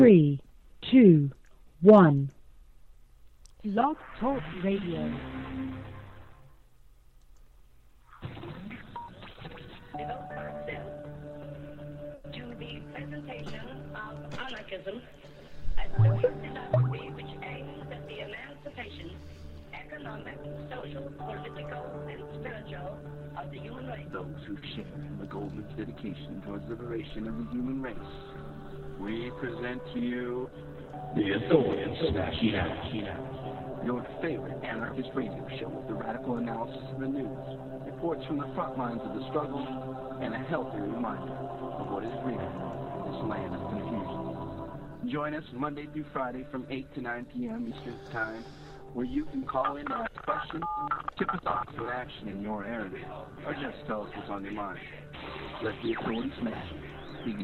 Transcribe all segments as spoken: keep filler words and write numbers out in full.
Three, two, one. Blog Talk Radio. To the presentation of anarchism as a new philosophy which aims at the emancipation, economic, social, political, and spiritual of the human race. Those who share in the Goldman's dedication towards liberation of the human race. We present to you the Authorities Smashing Out, your favorite anarchist radio show with the radical analysis of the news, reports from the front lines of the struggle, and a healthy reminder of what is real in this land of confusion. Join us Monday through Friday from eight to nine p.m. Eastern Time, where you can call in and ask questions, tip us off to action in your area, or just tell us what's on your mind. Let the Authorities Smash begin.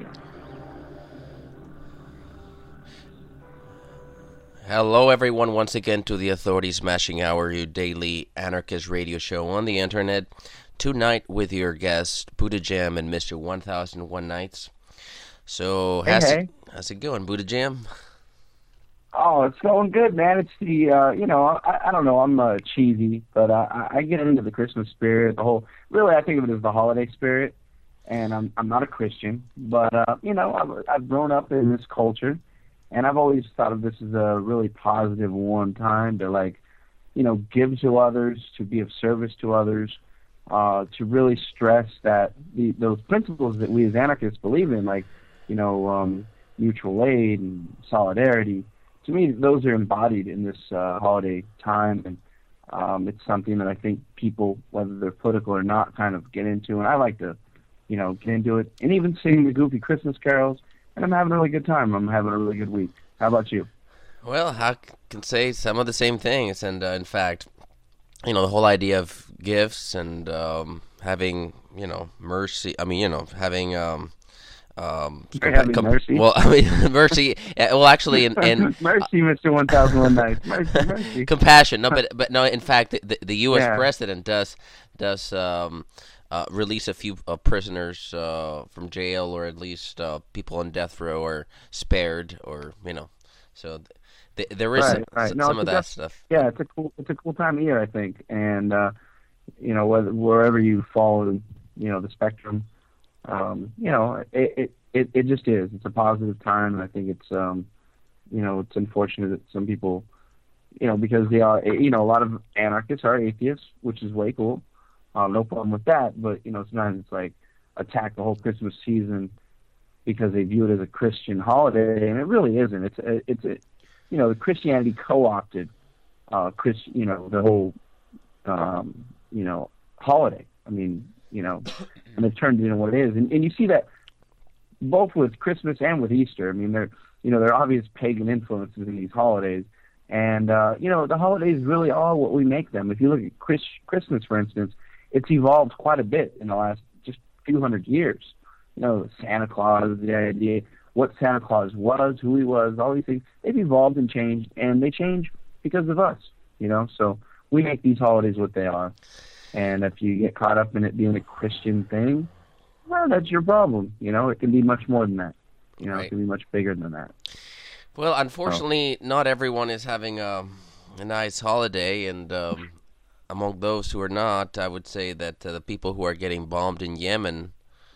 Hello, everyone, once again to the Authority Smashing Hour, your daily anarchist radio show on the internet. Tonight with your guests, Buddha Jam and Mister one thousand one Nights. So, how's, hey, hey. It, how's it going, Buddha Jam? Oh, it's going good, man. It's the, uh, you know, I, I don't know, I'm uh, cheesy, but uh, I get into the Christmas spirit, the whole, really I think of it as the holiday spirit, and I'm I'm not a Christian, but, uh, you know, I've, I've grown up in this culture. And I've always thought of this as a really positive, warm time to, like, you know, give to others, to be of service to others, uh, to really stress that the, those principles that we as anarchists believe in, like, you know, um, mutual aid and solidarity, to me, those are embodied in this uh, holiday time. And um, it's something that I think people, whether they're political or not, kind of get into. And I like to, you know, get into it and even sing the goofy Christmas carols. And I'm having a really good time. I'm having a really good week. How about you? Well, I can say some of the same things. And, uh, in fact, you know, the whole idea of gifts and um, having, you know, mercy. I mean, you know, having... Um, um, You're having com- mercy? Well, I mean, mercy. Well, actually, in... in mercy, Mister one thousand one Nights. Mercy, mercy. Compassion. No, but, but no, in fact, the, the U S Yeah. president does... does um, Uh, release a few uh, prisoners uh, from jail, or at least uh, people on death row are spared, or you know, so th- there is Right, some, right. No, some of it's a that def- stuff. Yeah, it's a cool, it's a cool time of year, I think, and uh, you know, whether, wherever you fall in, you know, the spectrum, um, you know, it, it it it just is. It's a positive time, and I think it's, um, you know, it's unfortunate that some people, you know, because they are, you know, a lot of anarchists are atheists, which is way cool. Uh, no problem with that, but, you know, sometimes it's like attack the whole Christmas season because they view it as a Christian holiday, and it really isn't. It's a, it's a, you know, Christianity co-opted, uh, Chris, you know, the whole, um, you know, holiday. I mean, you know, and it turned into what it is, and and you see that both with Christmas and with Easter. I mean, there, you know, there are obvious pagan influences in these holidays, and uh, you know, the holidays really are what we make them. If you look at Chris, Christmas, for instance. It's evolved quite a bit in the last just few hundred years. You know, Santa Claus, the idea, what Santa Claus was, who he was, all these things, they've evolved and changed, and they change because of us, you know? So we make these holidays what they are. And if you get caught up in it being a Christian thing, well, that's your problem. You know, it can be much more than that. You know, Right. it can be much bigger than that. Well, unfortunately, not everyone is having a, a nice holiday, and um, among those who are not, I would say that uh, the people who are getting bombed in Yemen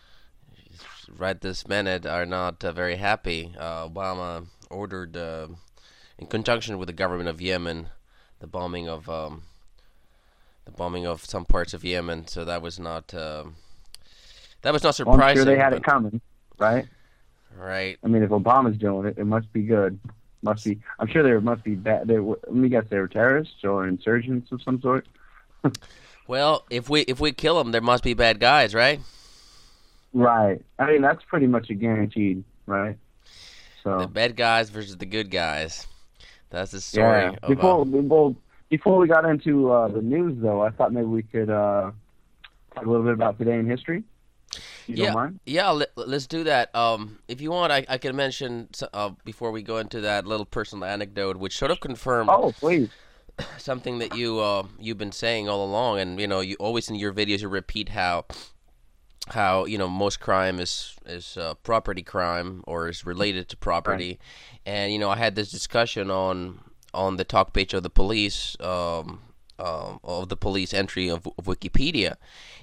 right this minute are not uh, very happy. Uh, Obama ordered, uh, in conjunction with the government of Yemen, the bombing of um, the bombing of some parts of Yemen. So that was not uh, that was not Well, I'm surprising. sure they had but- it coming, right? Right. I mean, if Obama's doing it, it must be good. Must be. I'm sure there must be bad. There, let me guess, they were terrorists or insurgents of some sort. Well, if we if we kill them, there must be bad guys, right? Right. I mean, that's pretty much a guaranteed, right? The So bad guys versus the good guys. That's the story. yeah. Of, Before uh, before before we got into uh, the news, though, I thought maybe we could uh, talk a little bit about today in history. You yeah, don't mind? yeah. Let, let's do that. Um, if you want, I, I can mention uh, before we go into that little personal anecdote, which sort of confirmed Oh, please. something that you uh, you've been saying all along, and you know, you always in your videos you repeat how how you know most crime is is uh, property crime or is related to property, Right. and you know I had this discussion on on the talk page of the police um, um, of the police entry of, of Wikipedia,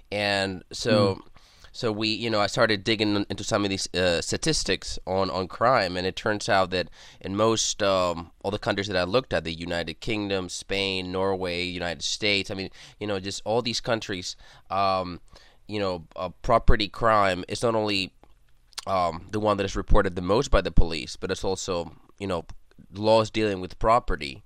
and so. Mm. So we, you know, I started digging into some of these uh, statistics on, on crime, and it turns out that in most um, all the countries that I looked at, the United Kingdom, Spain, Norway, United States, I mean, you know, just all these countries, um, you know, uh, property crime is not only um, the one that is reported the most by the police, but it's also, you know, laws dealing with property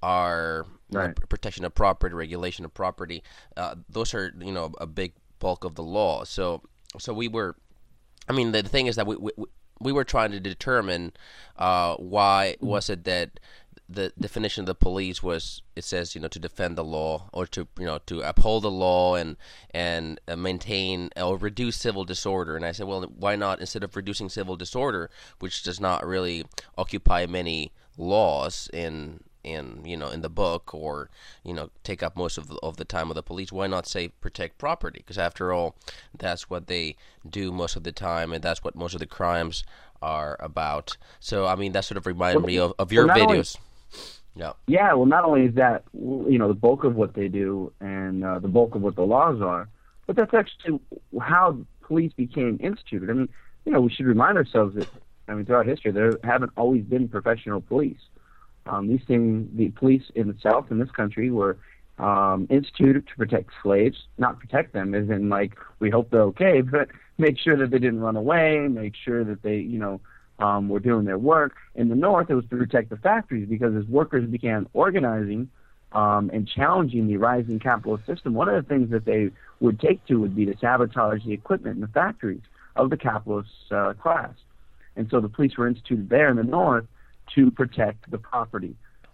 are you know, Right. protection of property, regulation of property. Uh, those are, you know, a big bulk of the law. So, so we were. I mean, the thing is that we we, we were trying to determine uh, why was it that the definition of the police was it says you know to defend the law or to you know to uphold the law and and uh, maintain or reduce civil disorder. And I said, well, why not instead of reducing civil disorder, which does not really occupy many laws in in you know in the book or you know take up most of the, of the time of the police, why not say protect property? Because after all, that's what they do most of the time, and that's what most of the crimes are about. So I mean, that sort of reminded Well, me of, of your well, not only- videos. Yeah. Yeah, well, not only is that, you know, the bulk of what they do and uh, the bulk of what the laws are, but that's actually how police became instituted. I mean, you know, we should remind ourselves that, I mean, throughout history, there haven't always been professional police. Um, these things, the police in the South in this country were um, instituted to protect slaves, not protect them as in, like, we hope they're okay, but make sure that they didn't run away, make sure that they, you know, Um, were doing their work. In the North, it was to protect the factories because as workers began organizing um, and challenging the rising capitalist system, one of the things that they would take to would be to sabotage the equipment in the factories of the capitalist uh, class. And so the police were instituted there in the North to protect the property.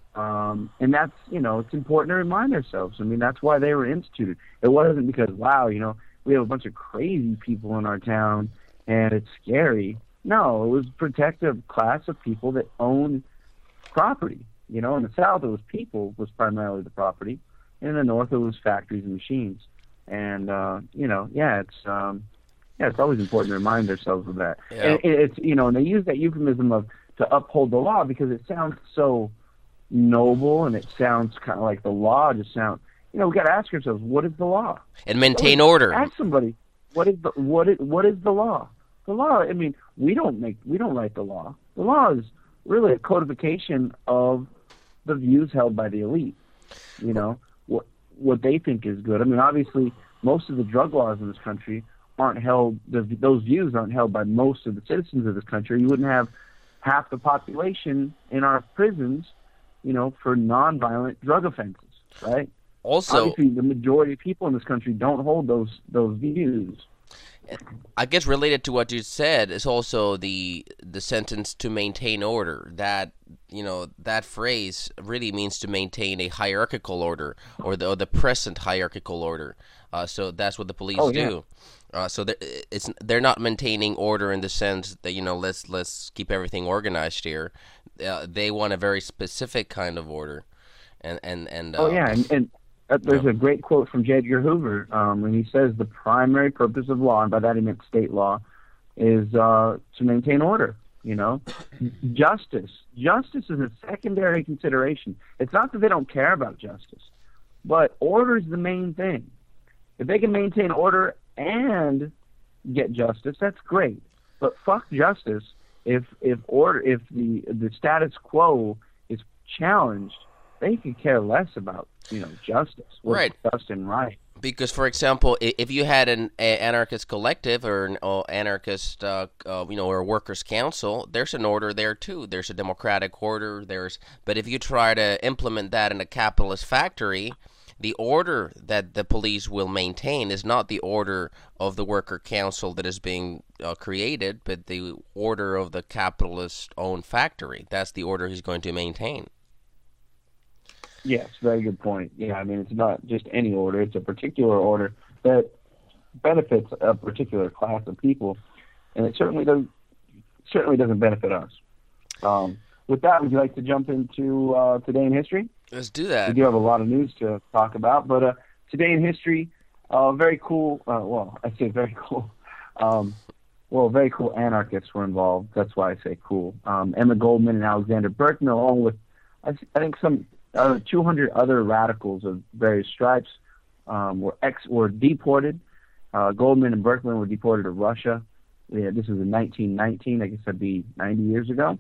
Um, and that's, you know, it's important to remind ourselves. I mean, that's why they were instituted. It wasn't because, wow, you know, we have a bunch of crazy people in our town and it's scary. No, it was protect a class of people that own property. You know, in the South, it was people was primarily the property. In the North, it was factories and machines. And uh, you know, yeah, it's um, yeah, it's always important to remind ourselves of that. Yeah. And it- it's you know, and they use that euphemism of to uphold the law because it sounds so noble and it sounds kind of like the law just sound. You know, we got to ask ourselves, what is the law? And maintain order. Ask somebody, what is the what is what is the law? The law. I mean, we don't make we don't write the law. The law is really a codification of the views held by the elite. You know what what they think is good. I mean, obviously, most of the drug laws in this country aren't held. Those views aren't held by most of the citizens of this country. You wouldn't have half the population in our prisons, you know, for nonviolent drug offenses, right? Also, Obviously, the majority of people in this country don't hold those those views. I guess related to what you said is also the the sentence to maintain order. That you know that phrase really means to maintain a hierarchical order or the or the present hierarchical order. Uh, so that's what the police Oh, yeah. do. Uh, so they're, it's they're not maintaining order in the sense that you know let's let's keep everything organized here. Uh, they want a very specific kind of order, and and and. Uh, Oh yeah, and, and uh, there's Yeah. a great quote from J. Edgar Hoover um, when he says the primary purpose of law, and by that he meant state law, is uh, to maintain order. You know, justice. Justice is a secondary consideration. It's not that they don't care about justice, but order is the main thing. If they can maintain order and get justice, that's great. But fuck justice if if order if the the status quo is challenged. They could care less about, you know, justice, what's Right. just and right. Because, for example, i- if you had an a- anarchist collective or an uh, anarchist, uh, uh, you know, or a workers' council, there's an order there too. There's a democratic order. There's, but if you try to implement that in a capitalist factory, the order that the police will maintain is not the order of the worker council that is being uh, created, but the order of the capitalist-owned factory. That's the order he's going to maintain. Yes, very good point. Yeah, I mean, it's not just any order. It's a particular order that benefits a particular class of people, and it certainly doesn't, certainly doesn't benefit us. Um, with that, would you like to jump into uh, Today in History? Let's do We that. do have a lot of news to talk about, but uh, Today in History, uh, very cool, uh, well, I say very cool, um, well, very cool anarchists were involved. That's why I say cool. Um, Emma Goldman and Alexander Berkman, along with I, th- I think some uh, two hundred other radicals of various stripes, um, were ex were deported. Uh, Goldman and Berkman were deported to Russia. Yeah, this was in nineteen nineteen. I guess that'd be ninety years ago.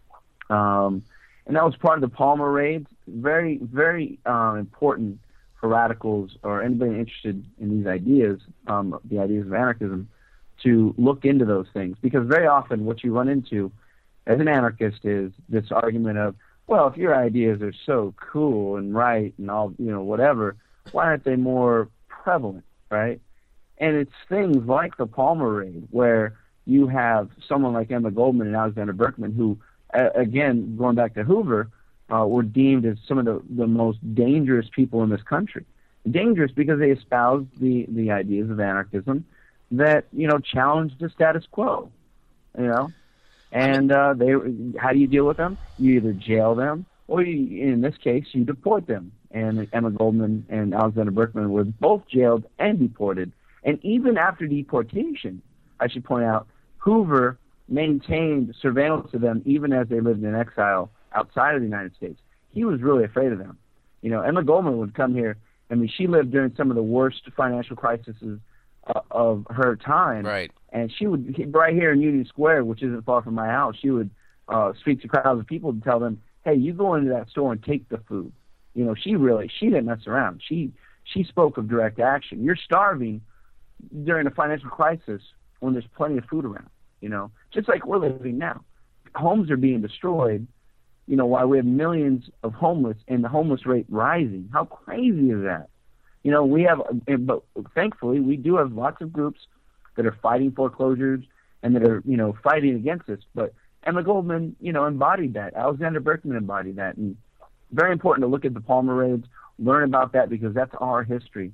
Um, and that was part of the Palmer raids. Very, very uh, important for radicals or anybody interested in these ideas, um, the ideas of anarchism, to look into those things. Because very often what you run into as an anarchist is this argument of, well, if your ideas are so cool and right and all, you know, whatever, why aren't they more prevalent, right? And it's things like the Palmer raid where you have someone like Emma Goldman and Alexander Berkman who, uh, again, going back to Hoover, uh, were deemed as some of the, the most dangerous people in this country. Dangerous because they espoused the, the ideas of anarchism that, you know, challenged the status quo, you know? And uh, they, how do you deal with them? You either jail them or, you, in this case, you deport them. And Emma Goldman and Alexander Berkman were both jailed and deported. And even after deportation, I should point out, Hoover maintained surveillance of them even as they lived in exile outside of the United States. He was really afraid of them. You know, Emma Goldman would come here. I mean, she lived during some of the worst financial crises uh, of her time. Right. And she would, right here in Union Square, which isn't far from my house, she would uh, speak to crowds of people and tell them, hey, you go into that store and take the food. You know, she really, she didn't mess around. She, she spoke of direct action. You're starving during a financial crisis when there's plenty of food around, you know, just like we're living now. Homes are being destroyed, you know, while we have millions of homeless and the homeless rate rising. How crazy is that? You know, we have, but thankfully, we do have lots of groups that are fighting foreclosures and that are, you know, fighting against this. But Emma Goldman, you know, embodied that. Alexander Berkman embodied that. And very important to look at the Palmer raids, learn about that because that's our history.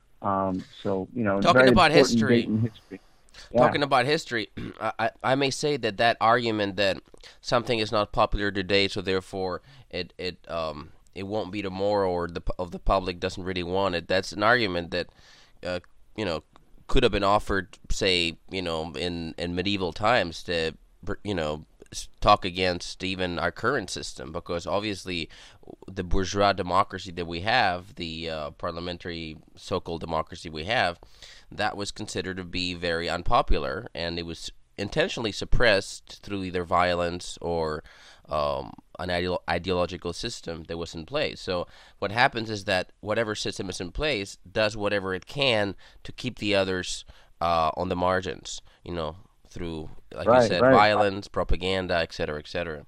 Um, so, you know, talking very about history, history. Yeah. Talking about history, I, I may say that that argument that something is not popular today, so therefore it it um it won't be tomorrow, or the of the public doesn't really want it. That's an argument that uh, you know could have been offered, say, you know, in in medieval times to you know talk against even our current system, because obviously the bourgeois democracy that we have, the uh, parliamentary so-called democracy we have, that was considered to be very unpopular, and it was intentionally suppressed through either violence or um, an ideolo- ideological system that was in place. So what happens is that whatever system is in place does whatever it can to keep the others uh, on the margins, you know, through, like right, you said, right. violence, propaganda, et cetera, et cetera.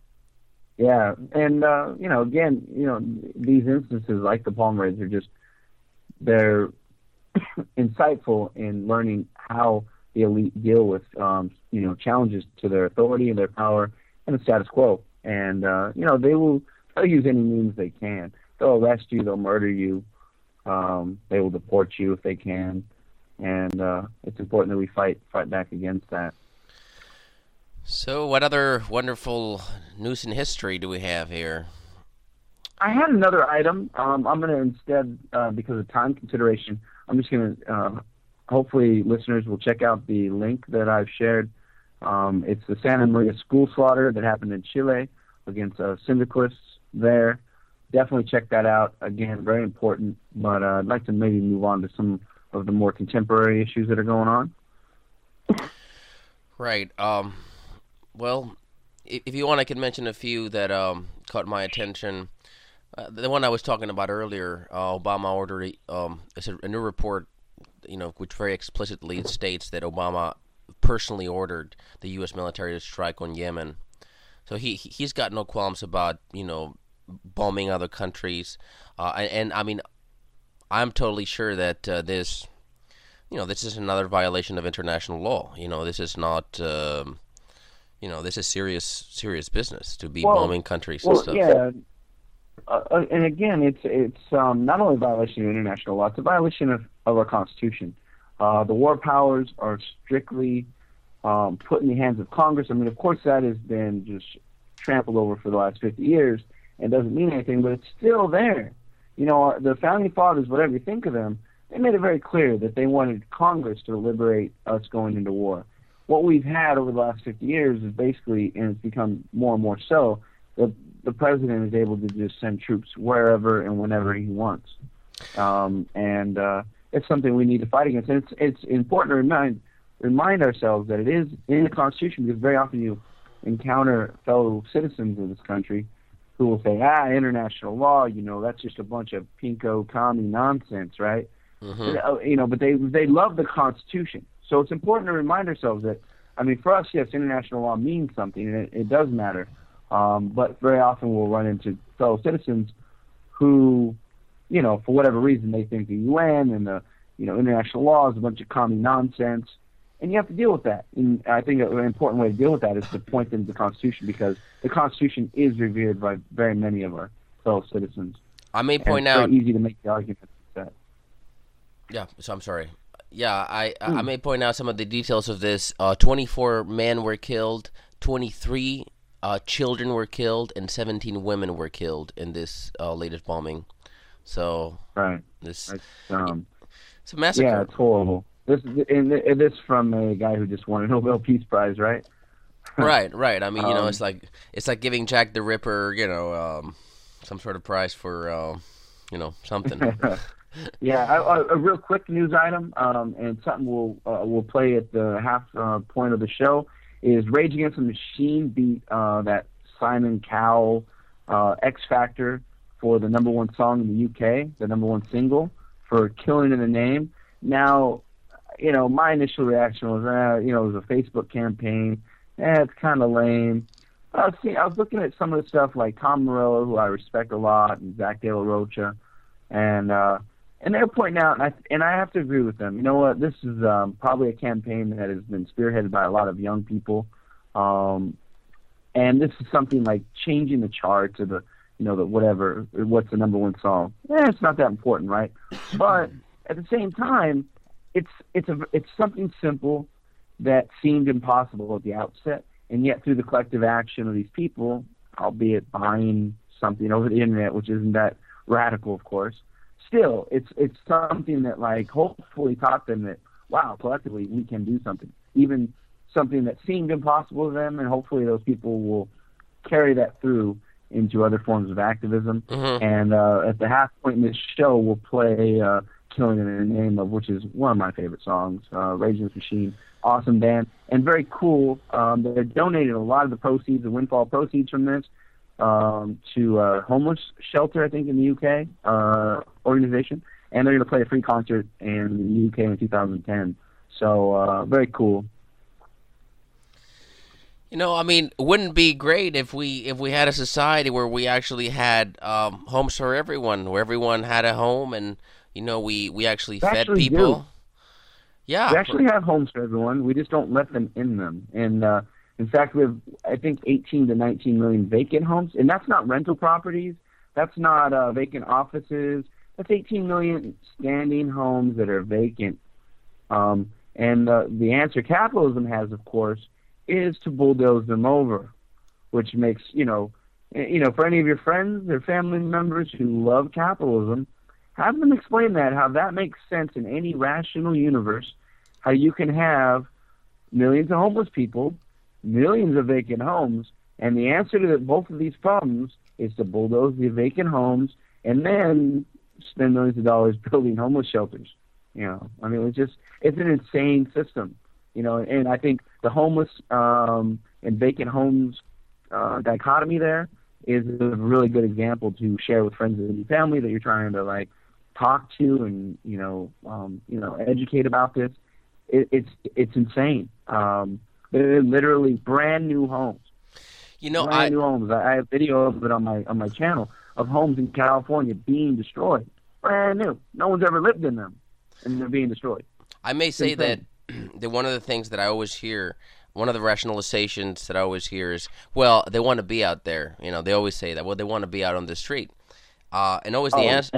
Yeah, and, uh, you know, again, you know, these instances like the Palmer raids are just, they're insightful in learning how the elite deal with, um, you know, challenges to their authority and their power and the status quo. And, uh, you know, they will they'll use any means they can. They'll arrest you. They'll murder you. Um, they will deport you if they can. And uh, it's important that we fight fight back against that. So what other wonderful news in history do we have here? I had another item. Um, I'm going to instead, uh, because of time consideration, I'm just going to, uh, hopefully listeners will check out the link that I've shared. Um, it's the Santa Maria school slaughter that happened in Chile against uh, syndicalists there. Definitely check that out. Again, very important, but uh, I'd like to maybe move on to some of the more contemporary issues that are going on. Right. Um, well, if you want, I can mention a few that um, caught my attention. Uh, the one I was talking about earlier, uh, Obama ordered um, it's a, a new report, you know, which very explicitly states that Obama personally ordered the U S military to strike on Yemen. So he he's got no qualms about, you know, bombing other countries, uh, and, and I mean, I'm totally sure that uh, this, you know, this is another violation of international law. You know, this is not. Um, You know, this is serious, serious business to be well, bombing countries well, and stuff. Yeah, uh, and again, it's it's um, not only a violation of international law; it's a violation of, of our Constitution. Uh, the war powers are strictly um, put in the hands of Congress. I mean, of course, that has been just trampled over for the last fifty years and doesn't mean anything, but it's still there. You know, the founding fathers, whatever you think of them, they made it very clear that they wanted Congress to liberate us going into war. What we've had over the last fifty years is basically, and it's become more and more so, the the president is able to just send troops wherever and whenever he wants, um, and uh, it's something we need to fight against. And it's it's important to remind remind ourselves that it is in the Constitution, because very often you encounter fellow citizens of this country who will say, ah, international law, you know, that's just a bunch of pinko commie nonsense, right? Mm-hmm. You know, but they they love the Constitution. So it's important to remind ourselves that, I mean, for us, yes, international law means something, and it, it does matter. Um, but very often we'll run into fellow citizens who, you know, for whatever reason, they think the U N and the, you know, international law is a bunch of commie nonsense, and you have to deal with that. And I think an important way to deal with that is to point them to the Constitution, because the Constitution is revered by very many of our fellow citizens. I may and point it's out. very easy to make the argument that. Yeah, so I'm sorry. Yeah, I Hmm. I may point out some of the details of this. Uh, twenty-four men were killed, twenty-three uh, children were killed, and seventeen women were killed in this uh, latest bombing. So Right. this It's, um, it's a massacre. yeah, it's horrible. This is and this from a guy who just won a Nobel Peace Prize, right? Right, right. I mean, you know, Um, it's like it's like giving Jack the Ripper, you know, um, some sort of prize for, uh, you know, something. Yeah, a, a real quick news item, um, and something we'll uh, we'll play at the half uh, point of the show is Rage Against the Machine beat uh, that Simon Cowell uh, X Factor for the number one song in the U K, the number one single for Killing in the Name. Now, you know, my initial reaction was, uh, you know, it was a Facebook campaign. Eh, it's kind of lame. I was, see, I was looking at some of the stuff like Tom Morello, who I respect a lot, and Zach De La Rocha, and uh, and they're pointing out, and I and I have to agree with them. You know what? This is um, probably a campaign that has been spearheaded by a lot of young people, um, and this is something like changing the chart to the, you know, the whatever, what's the number one song? Eh, it's not that important, right? But at the same time, it's it's a it's something simple that seemed impossible at the outset, and yet through the collective action of these people, albeit buying something over the internet, which isn't that radical, of course, still, it's it's something that, like, hopefully taught them that, wow, collectively we can do something, even something that seemed impossible to them, and hopefully those people will carry that through into other forms of activism. Mm-hmm. And uh, at the half point in this show, we'll play uh, Killing in the Name of, which is one of my favorite songs, uh, Rage Against the Machine. Awesome band, and very cool. Um, they're donating a lot of the proceeds, the windfall proceeds from this, um, to a homeless shelter, I think, in the U K, uh, organization. And they're going to play a free concert in the U K in two thousand ten. So, uh, very cool. You know, I mean, wouldn't it be great if we if we had a society where we actually had um, homes for everyone, where everyone had a home, and you know, we we actually We fed actually people. do. Yeah, We actually have homes for everyone. We just don't let them in them. And uh, in fact, we have, I think, eighteen to nineteen million vacant homes. And that's not rental properties. That's not uh, vacant offices. That's eighteen million standing homes that are vacant. Um, and uh, the answer capitalism has, of course, is to bulldoze them over, which makes, you know, you know, for any of your friends or family members who love capitalism, have them explain that, how that makes sense in any rational universe, how you can have millions of homeless people, millions of vacant homes, and the answer to both of these problems is to bulldoze the vacant homes and then spend millions of dollars building homeless shelters. You know, I mean, it's just, it's an insane system. You know, and I think the homeless um, and vacant homes uh, dichotomy there is a really good example to share with friends and family that you're trying to, like, talk to and, you know, um, you know, educate about this. It, it's it's insane. Um, they're literally brand new homes. you know, brand I new homes. I, I have video of it on my on my channel of homes in California being destroyed. Brand new. No one's ever lived in them, and they're being destroyed. I may say that insane. that one of the things that I always hear, one of the rationalizations that I always hear is, well, they want to be out there. You know, they always say that. Well, they want to be out on the street. Uh, and always the Oh, answer, yeah.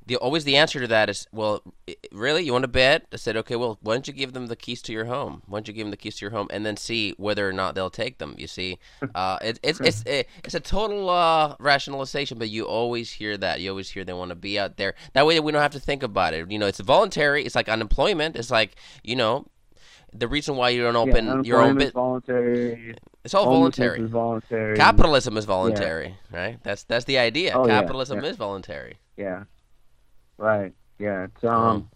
the always the answer to that is, well, i- really, you want to bet? I said, okay, well, why don't you give them the keys to your home? Why don't you give them the keys to your home and then see whether or not they'll take them? You see, uh, it, it's it's it, it's a total uh, rationalization, but you always hear that. You always hear they want to be out there. That way, we don't have to think about it. You know, it's voluntary. It's like unemployment. It's like, you know, the reason why you don't Yeah, open your own unemployment is bit. voluntary. It's all Homelessness voluntary. is voluntary. Capitalism is voluntary, right? That's that's the idea. Oh, yeah, Capitalism yeah. is voluntary. Yeah. Right. Yeah. It's um.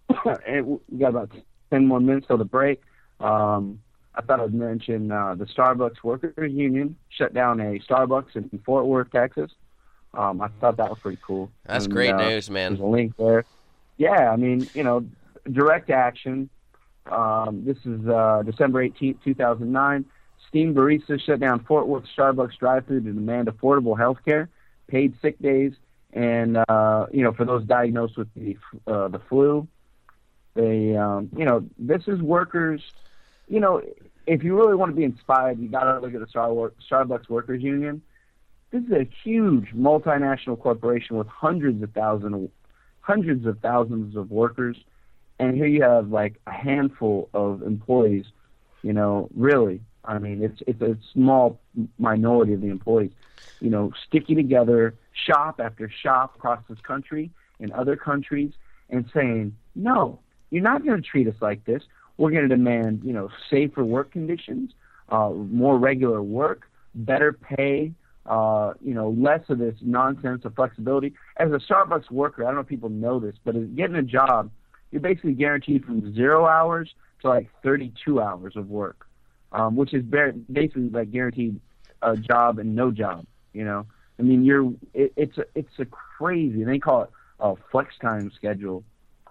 and we got about ten more minutes till the break. Um, I thought I'd mention uh, the Starbucks Workers Union shut down a Starbucks in Fort Worth, Texas. Um, I thought that was pretty cool. That's And, great uh, news, man. There's a link there. Yeah, I mean, you know, direct action. Um, this is uh, December eighteenth, two thousand nine. Steam baristas shut down Fort Worth Starbucks drive-thru to demand affordable health care, paid sick days, and, uh, you know, for those diagnosed with the uh, the flu. They, um, you know, this is workers, you know, if you really want to be inspired, you got to look at the Star Starbucks Workers Union. This is a huge multinational corporation with hundreds of thousands, hundreds of thousands of workers. And here you have like a handful of employees, you know, really. I mean, it's it's a small minority of the employees, you know, sticking together shop after shop across this country and other countries and saying, no, you're not going to treat us like this. We're going to demand, you know, safer work conditions, uh, more regular work, better pay, uh, you know, less of this nonsense of flexibility. As a Starbucks worker, I don't know if people know this, but as getting a job, you're basically guaranteed from zero hours to like thirty-two hours of work, um, which is basically like guaranteed a job and no job. You know, I mean, you're it, it's a, it's a crazy. They call it a flex time schedule,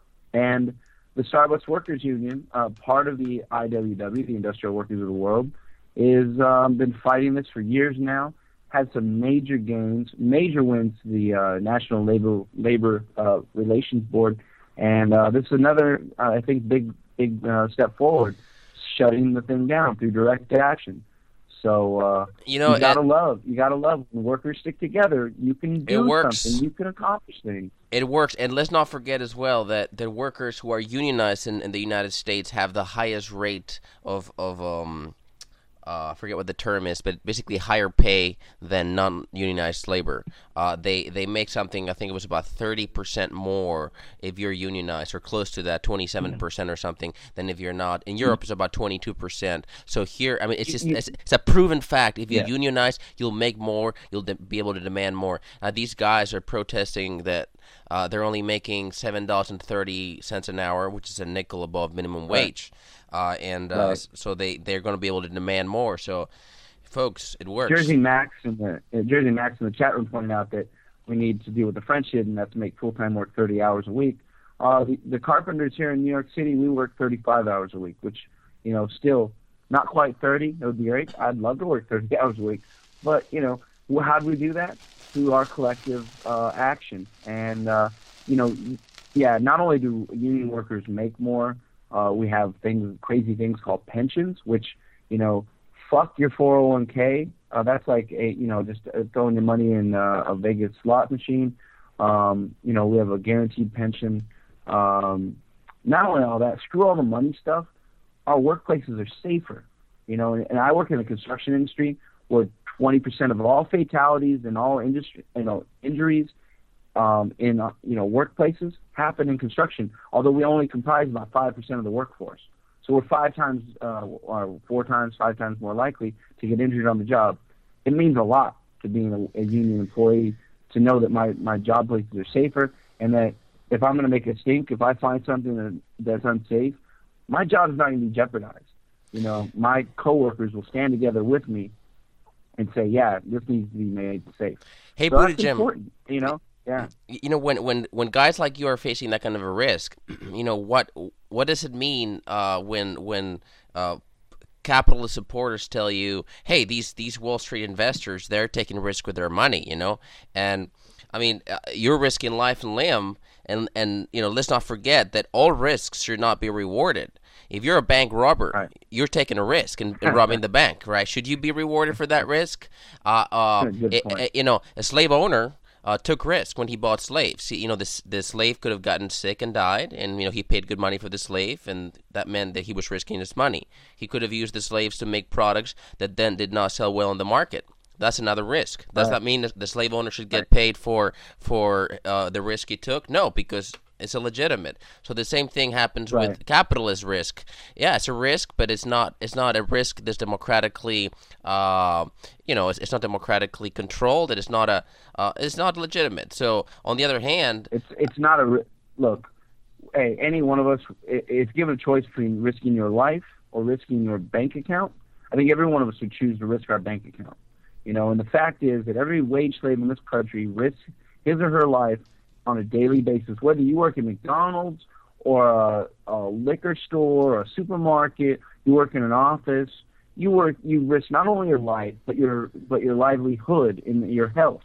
and the Starbucks Workers Union, uh, part of the I W W, the Industrial Workers of the World, is um, been fighting this for years now. Had some major gains, major wins to the uh, National Labor Labor uh, Relations Board. And uh, this is another, uh, I think, big big uh, step forward, shutting the thing down through direct action. So uh, You know, you gotta it- love, you gotta love when workers stick together. You can do works. something. You can accomplish things. It works, and let's not forget as well that the workers who are unionized in, in the United States have the highest rate of of um, uh, I forget what the term is, but basically higher pay than non-unionized labor. Uh, they they make something, I think it was about thirty percent more if you're unionized, or close to that, twenty-seven percent or something, than if you're not. In Europe, it's about twenty-two percent. So here, I mean, it's just You- it's, it's a proven fact. If you Yeah. unionize, you'll make more. You'll de- be able to demand more. Uh, these guys are protesting that uh, they're only making seven dollars and thirty cents an hour, which is a nickel above minimum wage. Uh, and uh, Right. s- so they, they're going to be able to demand more. So, folks, it works. Jersey Max in the uh, Jersey Max in the chat room pointed out that we need to do what the French did, and that's make full time work thirty hours a week. Uh, the, the carpenters here in New York City, we work thirty-five hours a week, which, you know, still not quite thirty. It would be great. I'd love to work thirty hours a week, but you know, wh- how do we do that? Through our collective uh, action, and uh, you know, yeah. Not only do union workers make more, uh, we have things, crazy things called pensions, which, you know, fuck your four oh one k. Uh, that's like a, you know, just uh, throwing your money in uh, a Vegas slot machine. Um, you know, we have a guaranteed pension. Um, not only all that, screw all the money stuff. Our workplaces are safer. You know, and, and I work in the construction industry where twenty percent of all fatalities and all industry, you know, injuries um, in uh, you know workplaces happen in construction. Although we only comprise about five percent of the workforce. So we're five times, uh, or four times, five times more likely to get injured on the job. It means a lot to being a, a union employee to know that my, my job places are safer, and that if I'm going to make a stink, if I find something that, that's unsafe, my job is not going to be jeopardized. You know, my coworkers will stand together with me and say, yeah, this needs to be made safe. Hey, So Buddha that's Jim, important, you know? Yeah. you know, when, when, when guys like you are facing that kind of a risk, you know, what what does it mean uh, when when uh, capitalist supporters tell you, hey, these these Wall Street investors, they're taking risk with their money, you know? And, I mean, uh, you're risking life and limb, and, and, you know, let's not forget that all risks should not be rewarded. If you're a bank robber, Right. you're taking a risk in, in robbing the bank, right? Should you be rewarded for that risk? Uh, uh, Good i- point. i- you know, a slave owner, uh, took risk when he bought slaves. He, you know, this the slave could have gotten sick and died, and you know he paid good money for the slave, and that meant that he was risking his money. He could have used the slaves to make products that then did not sell well in the market. That's another risk. Does Right. that mean that the slave owner should get paid for for uh, the risk he took? No, because it's illegitimate. So the same thing happens with Right. capitalist risk. Yeah, it's a risk, but it's not it's not a risk that's democratically uh, you know it's, it's not democratically controlled. It is not a uh, it's not legitimate. So on the other hand, It's it's not a ri- look. Hey, any one of us, i- if given a choice between risking your life or risking your bank account, I think every one of us would choose to risk our bank account. You know, and the fact is that every wage slave in this country risks his or her life on a daily basis, whether you work at McDonald's or a, a liquor store or a supermarket, you work in an office, you work, you risk not only your life but your but your livelihood and your health.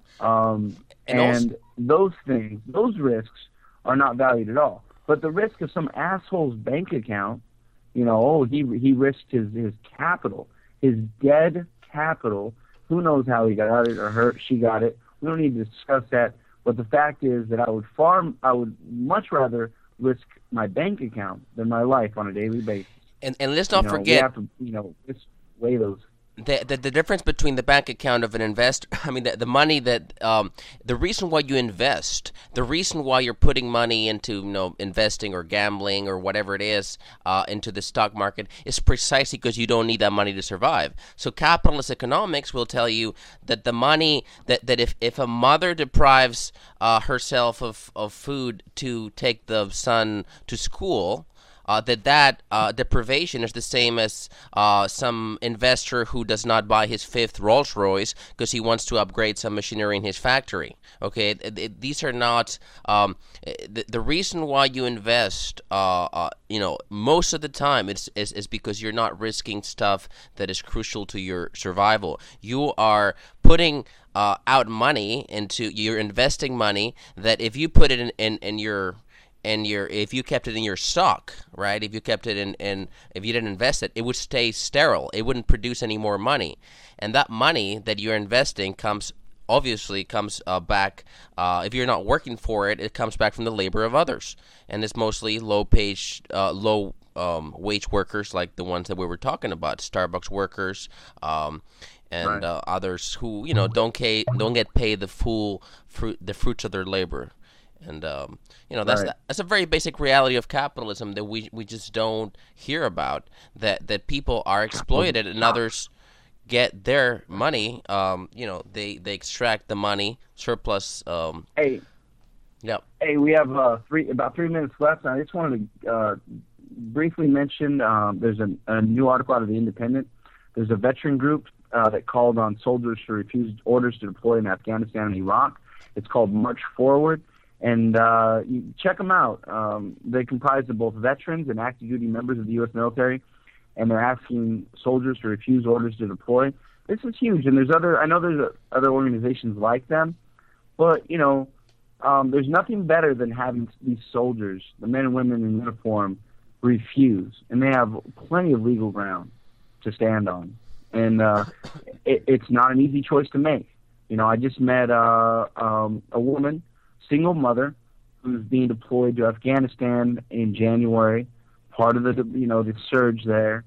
Um, And and also- those things, those risks are not valued at all. But the risk of some asshole's bank account, you know, oh, he he risked his his capital, his dead capital. Who knows how he got it or her she got it? We don't need to discuss that. But the fact is that I would far I would much rather risk my bank account than my life on a daily basis. and, and let's You not know, we forget have to, you know, just weigh those. the, the the difference between the bank account of an investor, I mean, the, the money that, um, the reason why you invest, the reason why you're putting money into, you know, investing or gambling or whatever it is, uh, into the stock market is precisely because you don't need that money to survive. So capitalist economics will tell you that the money, that, that if, if a mother deprives uh, herself of, of food to take the son to school, Uh, that that uh, deprivation is the same as uh, some investor who does not buy his fifth Rolls Royce because he wants to upgrade some machinery in his factory. Okay, it, it, these are not um, the, the reason why you invest. Uh, uh, you know, most of the time it's is, is because you're not risking stuff that is crucial to your survival. You are putting uh, out money into. You're investing money that if you put it in in, in your and your if you kept it in your stock, right? If you kept it in, in if you didn't invest it, it would stay sterile. It wouldn't produce any more money, and that money that you're investing comes obviously comes uh, back. Uh, if you're not working for it, it comes back from the labor of others, and it's mostly low page, uh, low um, wage workers like the ones that we were talking about, Starbucks workers. Um, and Right. uh, others who you know don't ca- don't get paid the full fruit the fruits of their labor. And um, you know that's Right. that's a very basic reality of capitalism that we we just don't hear about. That that people are exploited and others get their money. Um, you know they, they extract the money surplus. Um, Hey, yeah. hey, we have uh, three about three minutes left. And I just wanted to uh, briefly mention um, there's a, a new article out of the Independent. There's a veteran group uh, that called on soldiers to refuse orders to deploy in Afghanistan and Iraq. It's called March Forward. And uh, you check them out. Um, they comprise of both veterans and active duty members of the U S military, and they're asking soldiers to refuse orders to deploy. This is huge, and there's other. I know there's uh, other organizations like them, but you know, um, there's nothing better than having these soldiers, the men and women in uniform, refuse, and they have plenty of legal ground to stand on. And uh, it, it's not an easy choice to make. You know, I just met uh, um, a woman, single mother, who's being deployed to Afghanistan in January, part of the you know the surge there,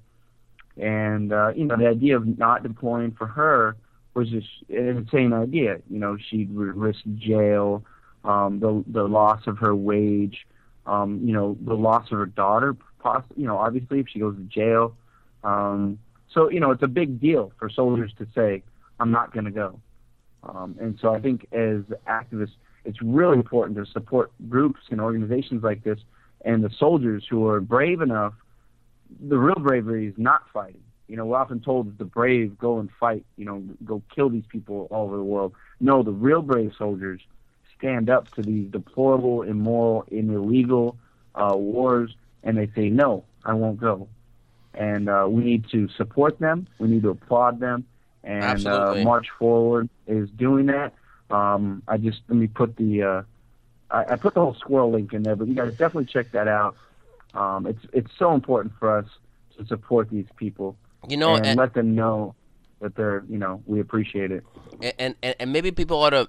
and uh, you know the idea of not deploying for her was just an insane idea. You know, she'd risk jail, um, the the loss of her wage, um, you know, the loss of her daughter, poss- you know, obviously if she goes to jail. Um, so you know, it's a big deal for soldiers to say, "I'm not going to go." Um, and so I think as activists, it's really important to support groups and organizations like this and the soldiers who are brave enough. The real bravery is not fighting. You know, we're often told that the brave go and fight, you know, go kill these people all over the world. No, the real brave soldiers stand up to these deplorable, immoral, and illegal uh, wars, and they say, no, I won't go. And uh, we need to support them. We need to applaud them. And uh, Absolutely. March Forward is doing that. Um, I just, let me put the, uh, I, I put the whole squirrel link in there, but you guys definitely check that out. Um, it's it's so important for us to support these people You know, and, and, let them know that they're, you know, we appreciate it. and, and, and maybe people ought to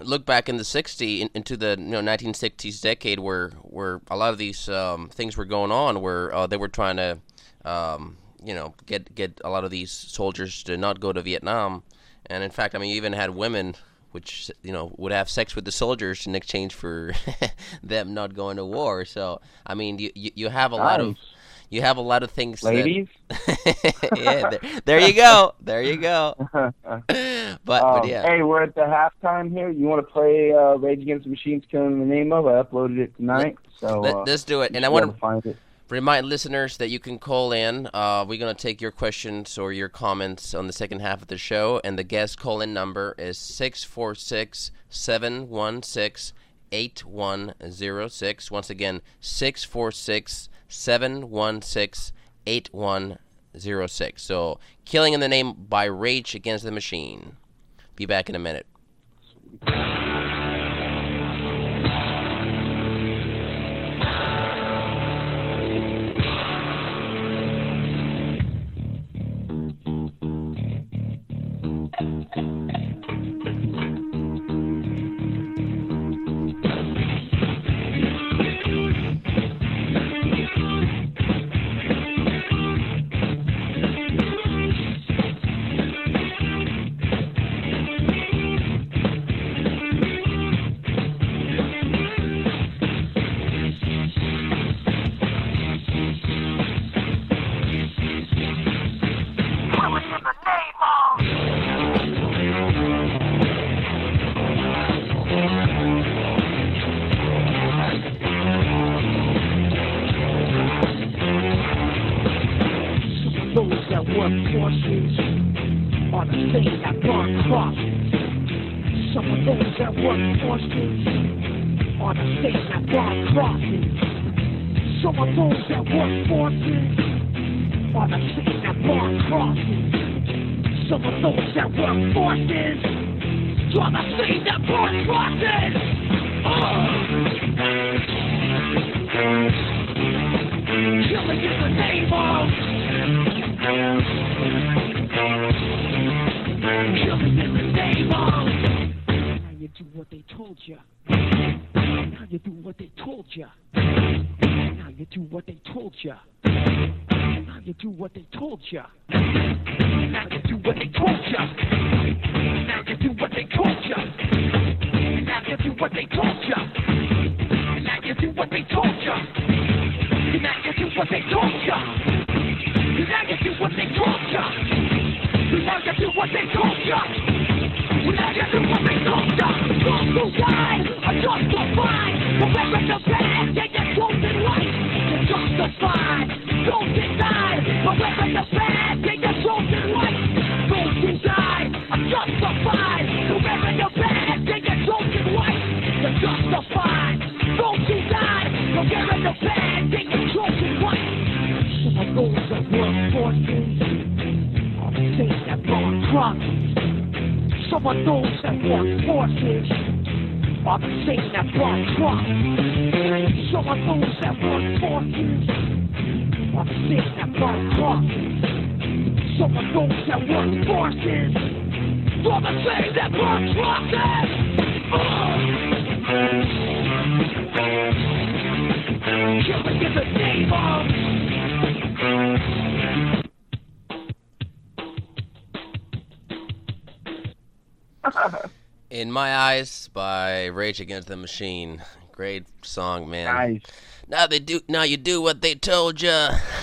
look back in the sixties, in, into the you know nineteen sixties decade, where where a lot of these um, things were going on, where uh, they were trying to, um, you know, get get a lot of these soldiers to not go to Vietnam, and in fact, I mean, you even had women which you know would have sex with the soldiers in exchange for them not going to war. So I mean, you you, you have a nice. lot of you have a lot of things. Ladies. That, yeah, there, there you go, there you go. But, um, but yeah. Hey, we're at the halftime here. You want to play uh, Rage Against the Machine's "Killing in the Name of"? I uploaded it tonight, so Let, uh, let's do it. And I want to find it. Remind listeners that you can call in. Uh, we're going to take your questions or your comments on the second half of the show. And the guest call-in number is six four six, seven one six, eight one zero six. Once again, six four six, seven one six, eight one zero six. So, Killing in the Name by Rage Against the Machine. Be back in a minute. In My Eyes by Rage Against the Machine. Great song, man. Nice. Now they do. Now you do what they told you.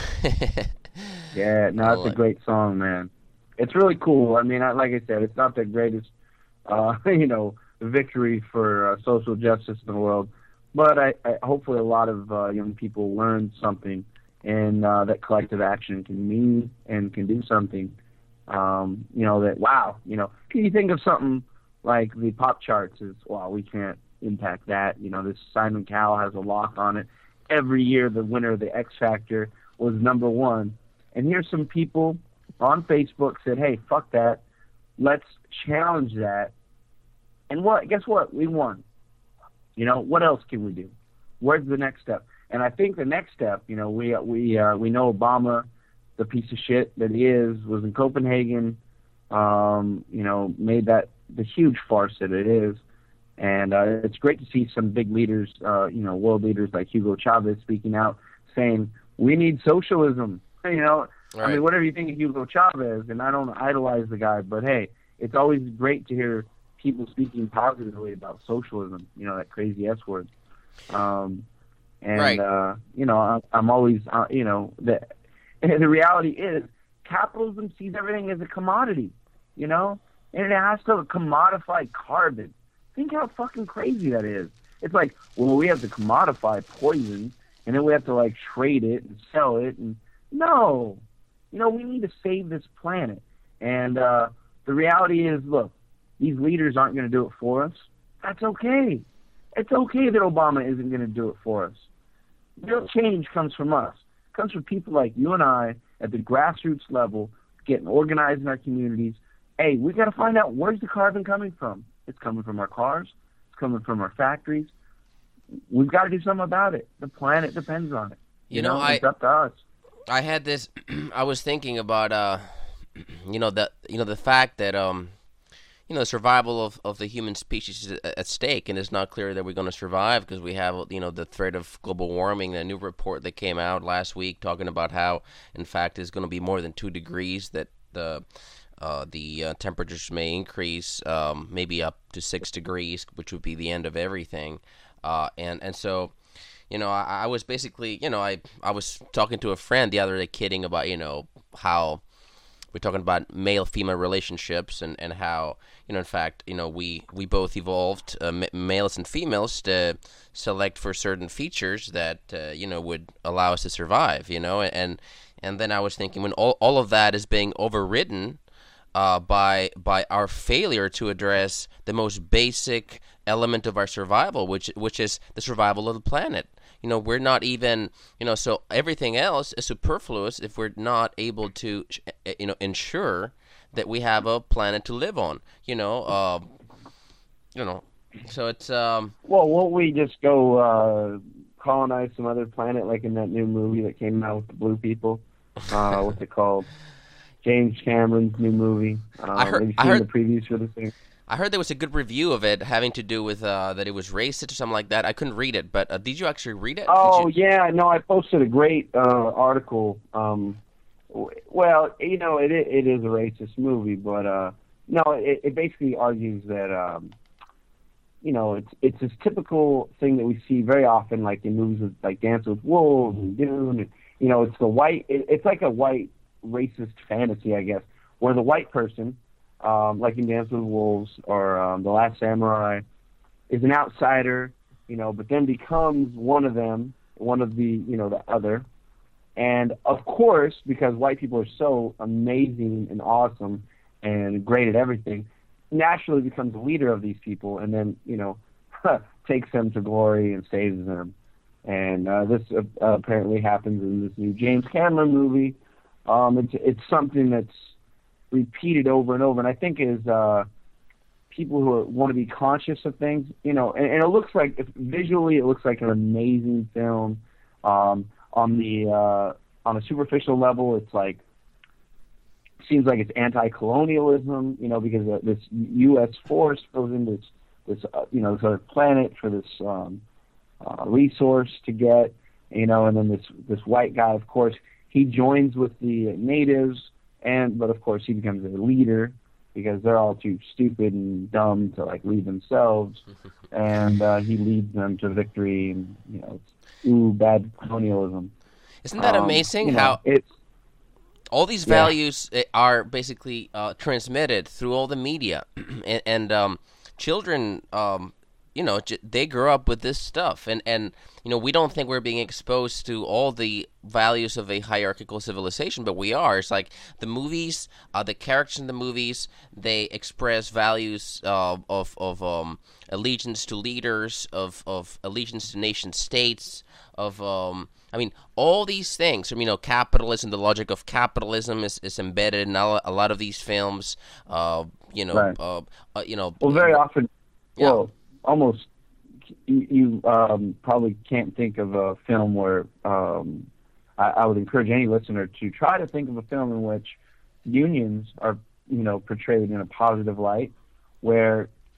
Yeah, no, it's a great song, man. It's really cool. I mean, I, like I said, it's not the greatest, uh, you know, victory for uh, social justice in the world, but I, I hopefully a lot of uh, young people learn something, and uh, that collective action can mean and can do something. Um, you know, that wow, you know, can you think of something like the pop charts is, well, we can't impact that. You know, this Simon Cowell has a lock on it. Every year, the winner of the X Factor was number one. And here's some people on Facebook said, hey, fuck that. Let's challenge that. And what? Guess what? We won. You know, what else can we do? Where's the next step? And I think the next step, you know, we we uh, we know Obama, the piece of shit that he is, was in Copenhagen, um, you know, made that the huge farce that it is. And uh, it's great to see some big leaders, uh, you know, world leaders like Hugo Chavez speaking out, saying we need socialism. You know, Right. I mean, whatever you think of Hugo Chavez, and I don't idolize the guy, but hey, it's always great to hear people speaking positively about socialism. You know, that crazy S word. Um, and Right. uh, you know, I, I'm always, uh, you know, the the reality is capitalism sees everything as a commodity. You know, and it has to commodify carbon. Think how fucking crazy that is. It's like, well, we have to commodify poison, and then we have to like trade it and sell it. And no, you know, we need to save this planet. And uh, the reality is, look, these leaders aren't going to do it for us. That's okay. It's okay that Obama isn't going to do it for us. Real change comes from us. It comes from people like you and I at the grassroots level, getting organized in our communities. Hey, we got to find out, where's the carbon coming from? It's coming from our cars. It's coming from our factories. We've got to do something about it. The planet depends on it. You know, I- it's up to us. I had this. I was thinking about, uh, you know, the you know the fact that um, you know, the survival of, of the human species is at at stake, and it's not clear that we're going to survive because we have, you know, the threat of global warming. A new report that came out last week talking about how, in fact, it's going to be more than two degrees that the uh, the uh, temperatures may increase, um, maybe up to six degrees, which would be the end of everything. Uh, and and so. You know, I, I was basically, you know, I, I was talking to a friend the other day kidding about, you know, how we're talking about male-female relationships and, and how, you know, in fact, you know, we, we both evolved, uh, m- males and females, to select for certain features that, uh, you know, would allow us to survive, you know. And and then I was thinking, when all, all of that is being overridden uh, by by our failure to address the most basic element of our survival, which which is the survival of the planet. You know, we're not even, you know, so everything else is superfluous if we're not able to, you know, ensure that we have a planet to live on. You know, uh, you know, so it's um. Well, won't we just go uh, colonize some other planet, like in that new movie that came out with the blue people? Uh, what's it called? James Cameron's new movie. Um, I heard- Have you I seen heard- the previews for this thing? I heard there was a good review of it having to do with uh, that it was racist or something like that. I couldn't read it, but uh, did you actually read it? Oh, Did you... yeah. No, I posted a great uh, article. Um, w- well, you know, it i- it is a racist movie, but uh, no, it, it basically argues that, um, you know, it's it's this typical thing that we see very often, like in movies with, like Dance with Wolves and Dune. And, you know, it's the white. It, it's like a white racist fantasy, I guess, where the white person, Um, like in Dance with Wolves or um, The Last Samurai, is an outsider, you know, but then becomes one of them, one of the, you know, the other. And of course, because white people are so amazing and awesome and great at everything, naturally becomes the leader of these people and then, you know, takes them to glory and saves them. And uh, this uh, apparently happens in this new James Cameron movie. Um, it's, it's something that's repeated over and over, and I think is uh, people who are, want to be conscious of things, you know, and, and it looks like, if, visually, it looks like an amazing film. Um, on the uh, on a superficial level, it's like, seems like it's anti-colonialism, you know, because uh, this U S force goes into this, this uh, you know, this other planet for this um, uh, resource to get, you know, and then this this white guy, of course, he joins with the natives. And but of course he becomes a leader because they're all too stupid and dumb to like lead themselves, and uh, he leads them to victory. And you know, it's, ooh, bad colonialism. Isn't that Um, amazing you know, how it's all these Yeah. values uh, are basically uh, transmitted through all the media, and, and um, children, um, you know, j- they grow up with this stuff, and, and you know, we don't think we're being exposed to all the values of a hierarchical civilization, but we are. It's like the movies, uh, the characters in the movies, they express values uh, of of um, allegiance to leaders, of of allegiance to nation states, of um, I mean, all these things. I mean, you know, capitalism, the logic of capitalism is, is embedded in a a lot of these films. Uh, you know, Right. uh, uh, you know. well, very often, Yeah. well, almost you, you um, probably can't think of a film where um, I, I would encourage any listener to try to think of a film in which unions are, you know, portrayed in a positive light, where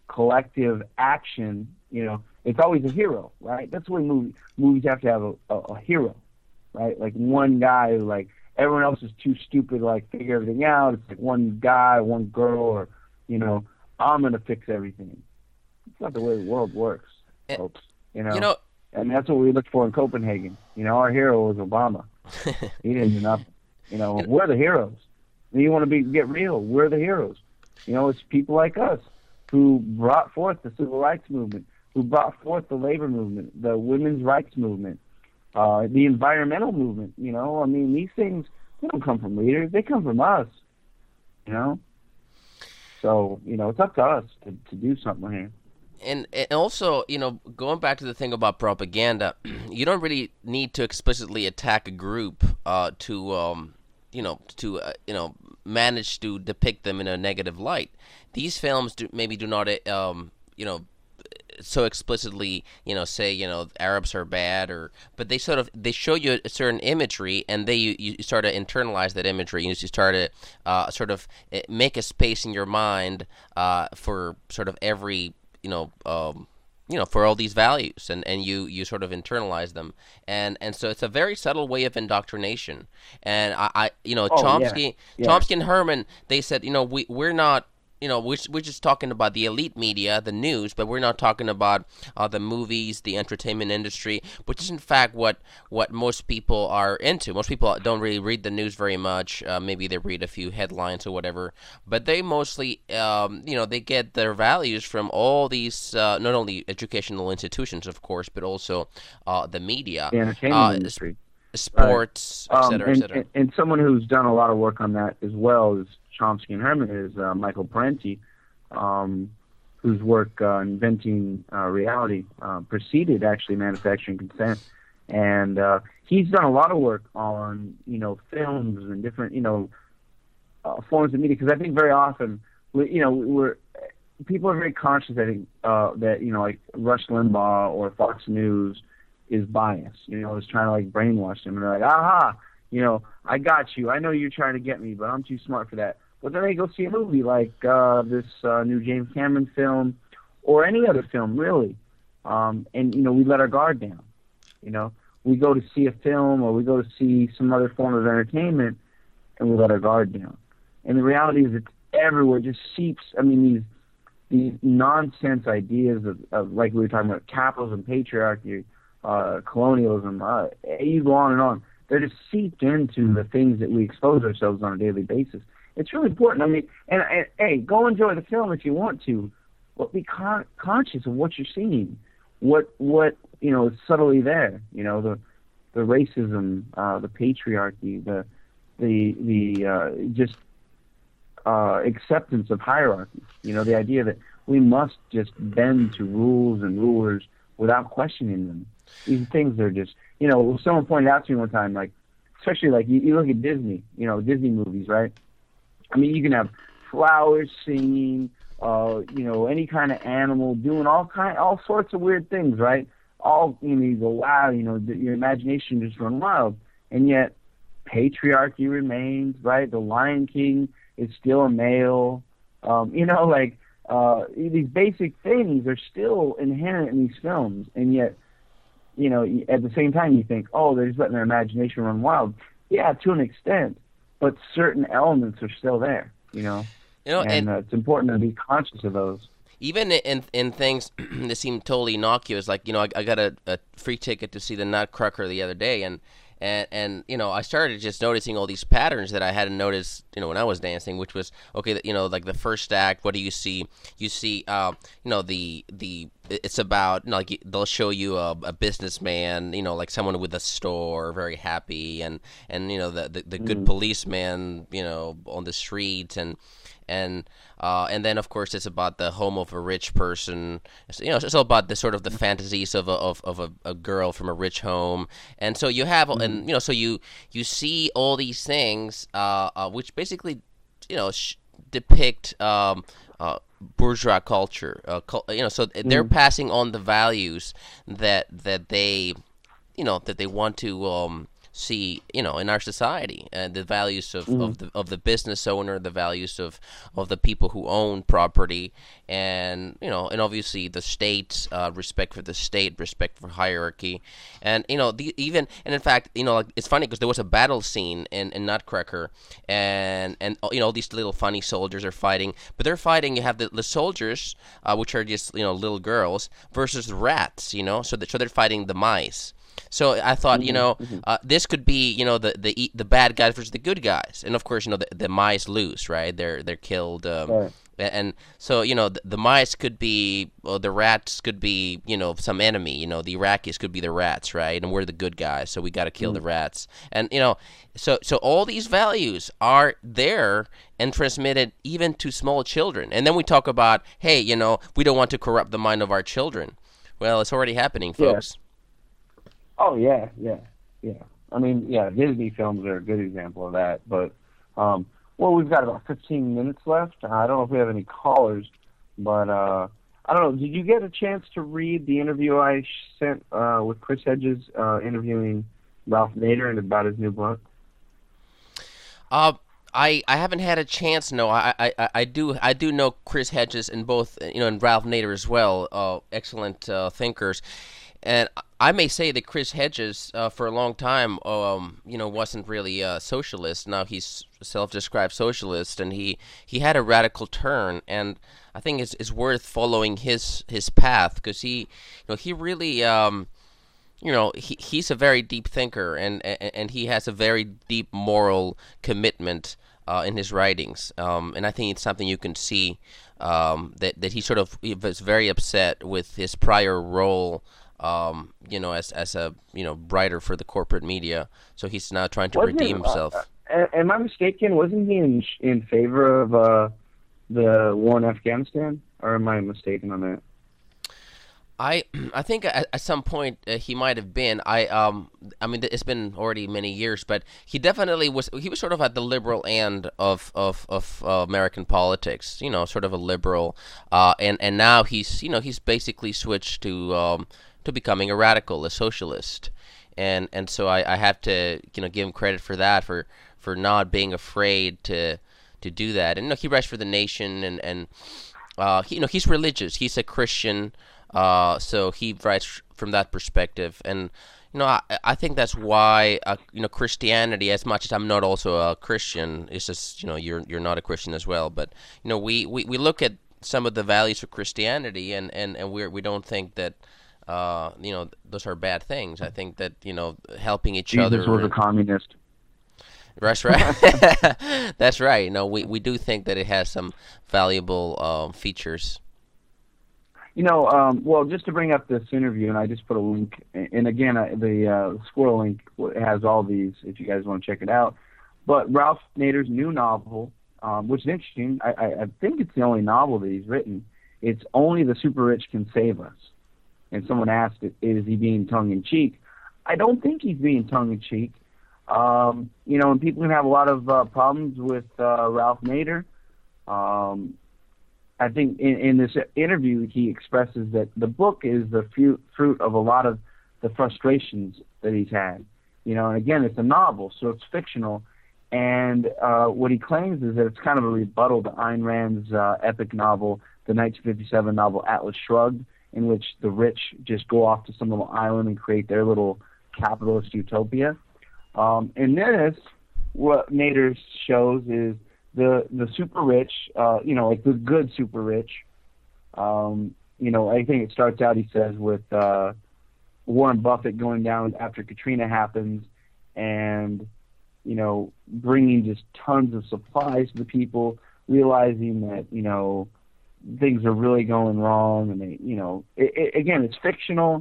collective action, you know, it's always a hero, right? That's the way movies movies have to have a, a, a hero, right? Like one guy who, like, everyone else is too stupid to, like, figure everything out. It's like one guy, one girl, or, you know, I'm gonna fix everything. It's not the way the world works, folks. You know, you know, and that's what we looked for in Copenhagen. You know, our hero was Obama. He didn't do nothing. You know, we're the heroes. And you want to be get real. We're the heroes. You know, it's people like us who brought forth the civil rights movement, who brought forth the labor movement, the women's rights movement, uh, the environmental movement. You know, I mean, these things, they don't come from leaders. They come from us. You know? So, you know, it's up to us to, to do something here. And, and also, you know, going back to the thing about propaganda, you don't really need to explicitly attack a group uh, to, um, you know, to uh, you know, manage to depict them in a negative light. These films do, maybe do not, um, you know, so explicitly, you know, say, you know, Arabs are bad, or but they sort of they show you a certain imagery, and they you, you start to internalize that imagery. You start to uh, sort of make a space in your mind uh, for sort of every, you know, um, you know, for all these values, and, and you, you sort of internalize them, and and so it's a very subtle way of indoctrination. And I, I you know, oh, Chomsky, yeah. Yeah. Chomsky and Herman, they said, you know, we we're not. You know, we're, we're just talking about the elite media, the news, but we're not talking about uh, the movies, the entertainment industry, which is in fact what, what most people are into. Most people don't really read the news very much. Uh, maybe they read a few headlines or whatever, but they mostly, um, you know, they get their values from all these, uh, not only educational institutions, of course, but also uh, the media, the entertainment uh, industry, sports, right. et cetera, um, and, et cetera. And, and someone who's done a lot of work on that as well is Chomsky and Herman is uh, Michael Parenti, um, whose work uh, inventing uh, reality uh, preceded actually manufacturing consent, and uh, he's done a lot of work on you know films and different you know uh, forms of media, because I think very often we, you know we're people are very conscious I think uh, that you know like Rush Limbaugh or Fox News is biased, you know, is trying to like brainwash them, and they're like, aha, you know, I got you, I know you're trying to get me, but I'm too smart for that. But then they go see a movie like uh, this uh, new James Cameron film, or any other film, really. Um, and, you know, we let our guard down. You know, we go to see a film, or we go to see some other form of entertainment, and we let our guard down. And the reality is it's everywhere. It just seeps. I mean, these these nonsense ideas of, of like we were talking about, capitalism, patriarchy, uh, colonialism, uh, you go on and on. They're just seeped into the things that we expose ourselves on a daily basis. It's really important. I mean, and, and hey, go enjoy the film if you want to, but be con- conscious of what you're seeing, what what you know is subtly there. You know, the the racism, uh, the patriarchy, the the the uh, just uh, acceptance of hierarchy. You know, the idea that we must just bend to rules and rulers without questioning them. These things are just, you know, someone pointed out to me one time, like, especially like you, you look at Disney, you know, Disney movies, right? I mean, you can have flowers singing, uh, you know, any kind of animal doing all kind, all sorts of weird things, right? All, you know, you go, wow, you know, the, your imagination just run wild, and yet patriarchy remains, right? The Lion King is still a male, um, you know, like uh, these basic things are still inherent in these films, and yet, you know, at the same time, you think, oh, they're just letting their imagination run wild. Yeah, to an extent. But certain elements are still there, you know. You know, and, and uh, it's important to be conscious of those. Even in in things that seem totally innocuous, like, you know, I, I got a, a free ticket to see the Nutcracker the other day, and, and and you know, I started just noticing all these patterns that I hadn't noticed, you know, when I was dancing, which was, okay, you know, like the first act, what do you see? You see, uh, you know, the the it's about, you know, like they'll show you a, a businessman, you know, like someone with a store, very happy, and and you know the the, the good mm. policeman, you know, on the streets, and. And uh, and then of course it's about the home of a rich person. It's, you know, it's all about the sort of the fantasies of a of, of a, a girl from a rich home. And so you have, mm-hmm. and you know, so you you see all these things, uh, uh, which basically, you know, sh- depict um, uh, bourgeois culture. Uh, cul- you know, so they're mm-hmm. passing on the values that that they, you know, that they want to. Um, see, you know, in our society, and the values of, Mm-hmm. of the of the business owner, the values of, of the people who own property, and you know, and obviously the state, uh, respect for the state, respect for hierarchy, and you know, the, even and in fact, you know, like, it's funny because there was a battle scene in, in Nutcracker, and and you know, these little funny soldiers are fighting, but they're fighting. You have the, the soldiers, uh, which are just, you know, little girls, versus the rats, you know, so that so they're fighting the mice. So I thought, you know, uh, this could be, you know, the, the e- the bad guys versus the good guys, and of course, you know, the, the mice lose, right? They're they're killed, um, Right. a- and so, you know, the, the mice could be, well, the rats could be, you know, some enemy. You know, the Iraqis could be the rats, right? And we're the good guys, so we got to kill the rats. And you know, so so all these values are there and transmitted even to small children. And then we talk about, hey, you know, we don't want to corrupt the mind of our children. Well, it's already happening, Yeah. folks. Oh yeah, yeah, yeah. I mean, yeah, Disney films are a good example of that. But um, well, we've got about fifteen minutes left. I don't know if we have any callers, but uh, I don't know. Did you get a chance to read the interview I sh- sent uh, with Chris Hedges uh, interviewing Ralph Nader and about his new book? Uh, I, I haven't had a chance. No, I, I, I- I do I do know Chris Hedges and both, you know, and Ralph Nader as well. Uh, excellent uh, thinkers, and I may say that Chris Hedges, uh, for a long time, um, you know, wasn't really a socialist. Now he's a self-described socialist, and he, he had a radical turn, and I think it's, it's worth following his his path, because he, you know, he really. Um, you know, he he's a very deep thinker, and and, and he has a very deep moral commitment uh, in his writings, um, and I think it's something you can see, um, that that he sort of he was very upset with his prior role, um, you know, as as a, you know, writer for the corporate media, so he's now trying to Wasn't redeem it, himself. Uh, uh, am I mistaken? Wasn't he in in favor of uh, the war in Afghanistan, or am I mistaken on that? I I think at, at some point uh, he might have been. I um I mean, it's been already many years, but he definitely was. He was sort of at the liberal end of of of uh, American politics. You know, sort of a liberal. Uh, and and now he's, you know, he's basically switched to um to becoming a radical, a socialist. And and so I, I have to, you know, give him credit for that, for for not being afraid to to do that. And you know, he writes for The Nation, and and uh he, you know, he's religious. He's a Christian. Uh, so he writes from that perspective, and you know, I, I think that's why, uh, you know, Christianity, as much as I'm not also a Christian, it's just, you know, you're you're not a Christian as well, but you know, we, we, we look at some of the values of Christianity, and and and we we don't think that, uh, you know, those are bad things. I think that, you know, helping each Jesus other. was a and- communist. That's right. That's right. No, we we do think that it has some valuable um, features. You know, um, well, just to bring up this interview, and I just put a link, and again, I, the uh, Squirrel link has all these if you guys want to check it out. But Ralph Nader's new novel, um, which is interesting, I, I, I think it's the only novel that he's written. It's Only the Super Rich Can Save Us. And someone asked, is he being tongue-in-cheek? I don't think he's being tongue-in-cheek. Um, you know, and people can have a lot of uh, problems with uh, Ralph Nader. Um, I think in, in this interview, he expresses that the book is the fruit, fruit of a lot of the frustrations that he's had. You know, and again, it's a novel, so it's fictional. And uh, what he claims is that it's kind of a rebuttal to Ayn Rand's uh, epic novel, the nineteen fifty-seven novel Atlas Shrugged, in which the rich just go off to some little island and create their little capitalist utopia. Um, in this, what Nader shows is the the super rich, uh, you know, like the good super rich. Um, you know, I think it starts out, he says, with uh, Warren Buffett going down after Katrina happens, and you know, bringing just tons of supplies to the people, realizing that, you know, things are really going wrong, and they, you know, it, it, again, it's fictional.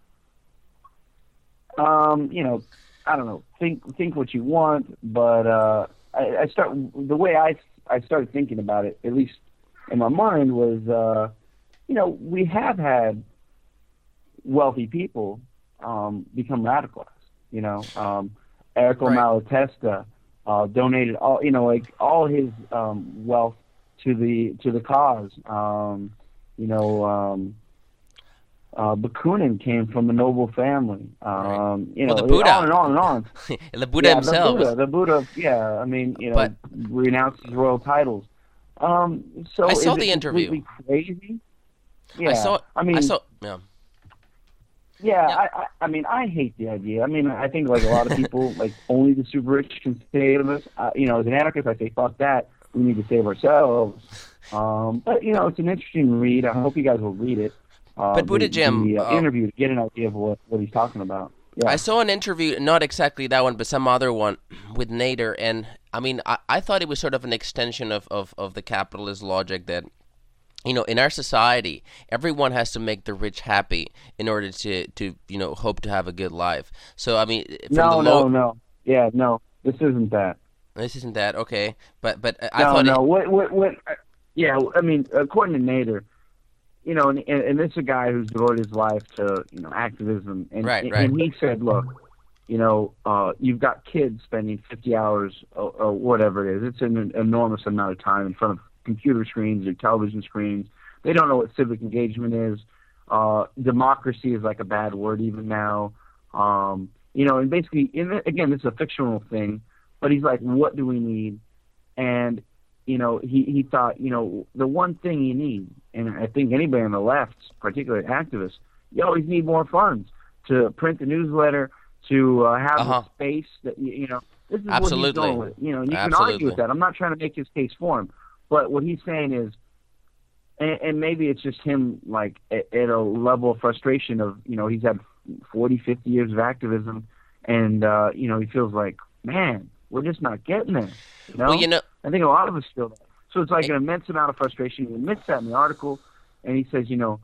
Um, you know, I don't know. Think think what you want, but uh, I, I start the way I I started thinking about it, at least in my mind, was uh, you know, we have had wealthy people um, become radicalized. You know, um, Errico Right. Malatesta uh, donated all, you know, like all his um, wealth to the to the cause. Um, you know, um, uh, Bakunin came from a noble family. Um, Right. You know, Well, the Buddha. on and on and on. the Buddha yeah, himself. The Buddha, the Buddha, yeah, I mean, you know, But- renounced his royal titles. Um, so I saw is the it interview. completely crazy? Yeah, I saw. I mean, I saw. Yeah. yeah, Yeah. I, I, I mean, I hate the idea. I mean, I think like a lot of people, like only the super rich can save us. Uh, you know, as an anarchist, I say, fuck that. We need to save ourselves. Um, but you know, it's an interesting read. I hope you guys will read it. Uh, But Buddha the, Jim, the uh, uh, interview to get an idea of what, what he's talking about. Yeah. I saw an interview, not exactly that one, but some other one with Nader, and I mean, I, I thought it was sort of an extension of, of, of the capitalist logic that, you know, in our society, everyone has to make the rich happy in order to, to you know, hope to have a good life. So, I mean, from no, the low... no, no. Yeah, no, this isn't that. This isn't that, okay. But but I no, thought no. it... What, what, what, yeah, I mean, according to Nader, you know, and, and, and this is a guy who's devoted his life to, you know, activism. And, Right, and, right. and he said, look, you know, uh, you've got kids spending fifty hours or, or whatever it is. It's an enormous amount of time in front of computer screens or television screens. They don't know what civic engagement is. Uh, democracy is like a bad word even now. Um, you know, and basically, in the, again, this is a fictional thing, but he's like, what do we need? And, you know, he, he thought, you know, the one thing you need, and I think anybody on the left, particularly activists, you always need more funds to print the newsletter, to uh, have Uh-huh. the space that, you, you know, this is Absolutely. what he's going with. You know, you can Absolutely. argue with that. I'm not trying to make his case for him, but what he's saying is, and, and maybe it's just him, like, at, at a level of frustration of, you know, he's had forty, fifty years of activism, and, uh, you know, he feels like, man, we're just not getting there. You know? Well, you know... I think a lot of us feel that. So it's like an immense amount of frustration. He admits that in the article, and he says, you know,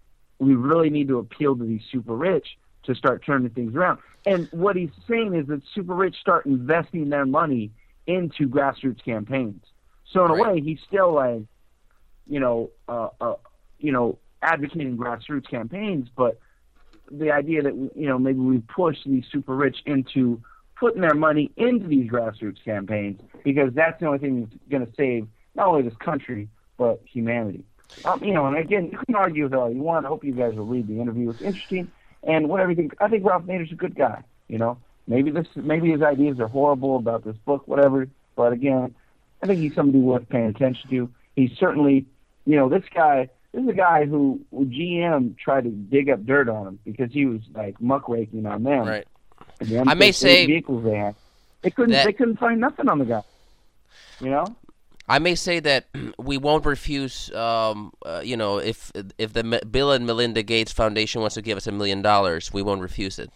we really need to appeal to these super rich to start turning things around. And what he's saying is that super rich start investing their money into grassroots campaigns. So in a Right. way, he's still like, you know, uh, uh, you know, advocating grassroots campaigns, but the idea that, you know, maybe we push these super rich into putting their money into these grassroots campaigns, because that's the only thing that's going to save not only this country, but humanity. Um, you know, and again, you can argue with all you want. I hope you guys will read the interview. It's interesting. And whatever you think, I think Ralph Nader's a good guy. You know, maybe this, maybe his ideas are horrible about this book, whatever. But again, I think he's somebody worth paying attention to. He's certainly, you know, this guy. This is a guy who G M tried to dig up dirt on him because he was like muckraking on them. Right. And the I may M six say vehicles they had. They couldn't. that- They couldn't find nothing on the guy. You know. I may say that we won't refuse, um, uh, you know, if if the M- Bill and Melinda Gates Foundation wants to give us a million dollars, we won't refuse it,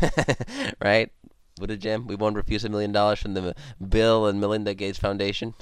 right? Would it, Jim? We won't refuse a million dollars from the Bill and Melinda Gates Foundation.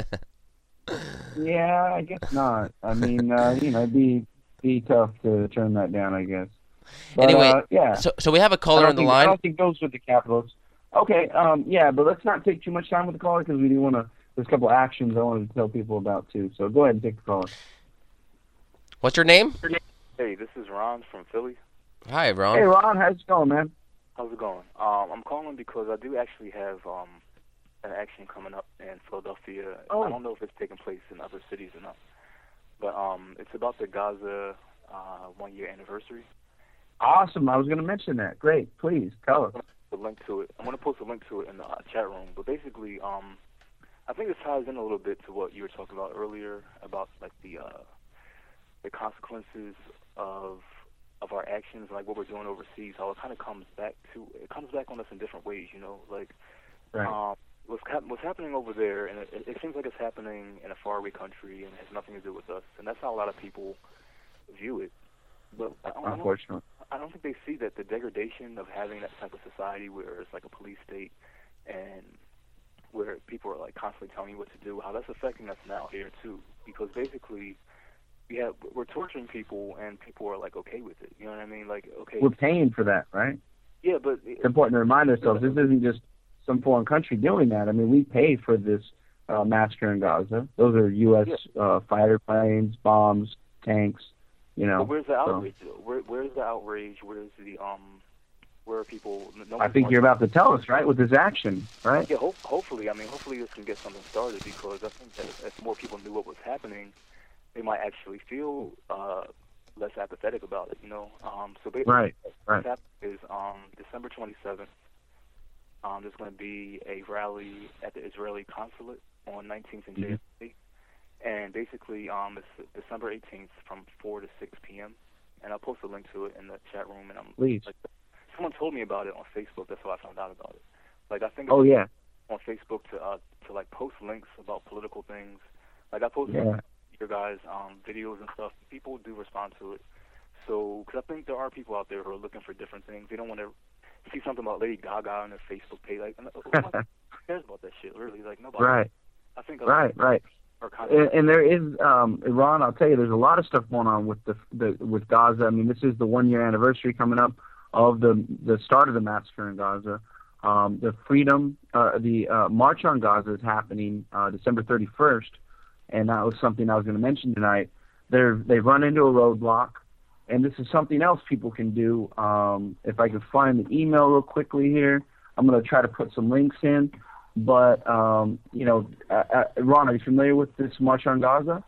Yeah, I guess not. I mean, uh, you know, it'd be be tough to turn that down, I guess. But, Anyway, uh, yeah. So so we have a I caller don't on the think- I line. don't think those are the capitalists. Okay, um, yeah, but let's not take too much time with the caller because we do want to. There's a couple actions I wanted to tell people about too. So go ahead and take the caller. What's your name? Hey, this is Ron from Philly. Hi, Ron. Hey, Ron, how's it going, man? How's it going? Um, I'm calling because I do actually have um, an action coming up in Philadelphia. Oh. I don't know if it's taking place in other cities or not, but um, it's about the Gaza uh, one-year anniversary. Awesome. I was going to mention that. Great. Please tell us. The link to it. I'm going to post a link to it in the uh, chat room. But basically, um, I think this ties in a little bit to what you were talking about earlier about like the uh, the consequences of of our actions, like what we're doing overseas. How it kind of comes back to it comes back on us in different ways. You know, like Right. um, what's hap- what's happening over there, and it, it seems like it's happening in a faraway country and it has nothing to do with us. And that's how a lot of people view it. But I don't, I don't Unfortunately. I don't think they see that the degradation of having that type of society where it's like a police state and where people are like constantly telling you what to do, how that's affecting us now here too. Because basically, we have we're torturing people and people are like okay with it. You know what I mean? Like okay, We're paying for that, right? yeah, but It's important to remind ourselves this isn't just some foreign country doing that. I mean, we pay for this uh, massacre in Gaza. Those are U S uh, fighter planes, bombs, tanks. You know. but where's the so- outrage? Though? Where where's the outrage? Where's the um? Where are people? No I one's think you're marching. about to tell us, right, with this action, right? Yeah, ho- hopefully. I mean, hopefully this can get something started because I think that if more people knew what was happening, they might actually feel uh, less less apathetic about it, you know. Um, so basically, Right, right. what's happening is um, December twenty-seventh, um, there's going to be a rally at the Israeli consulate on nineteenth and J F K. And basically, um, it's December eighteenth from four to six p.m. And I'll post a link to it in the chat room. And I'm Please. Like, someone told me about it on Facebook. That's how I found out about it. Like, I think Oh, it's yeah. on Facebook to uh, to like post links about political things. Like, I post Yeah. your guys' um, videos and stuff. People do respond to it. So, because I think there are people out there who are looking for different things. They don't want to see something about Lady Gaga on their Facebook page. Like, who cares about that shit? Really? Like, nobody. Right. I think. Right, right. Kind And, and there is, um, Ron, I'll tell you, there's a lot of stuff going on with the, the with Gaza. I mean, this is the one year anniversary coming up of the the start of the massacre in Gaza. Um, the freedom, uh, the uh, March on Gaza is happening uh, December thirty-first, and that was something I was going to mention tonight. They're they've run into a roadblock, and this is something else people can do. Um, if I could find the email real quickly here, I'm going to try to put some links in. But, um, you know, uh, uh, Ron, are you familiar with this March on Gaza?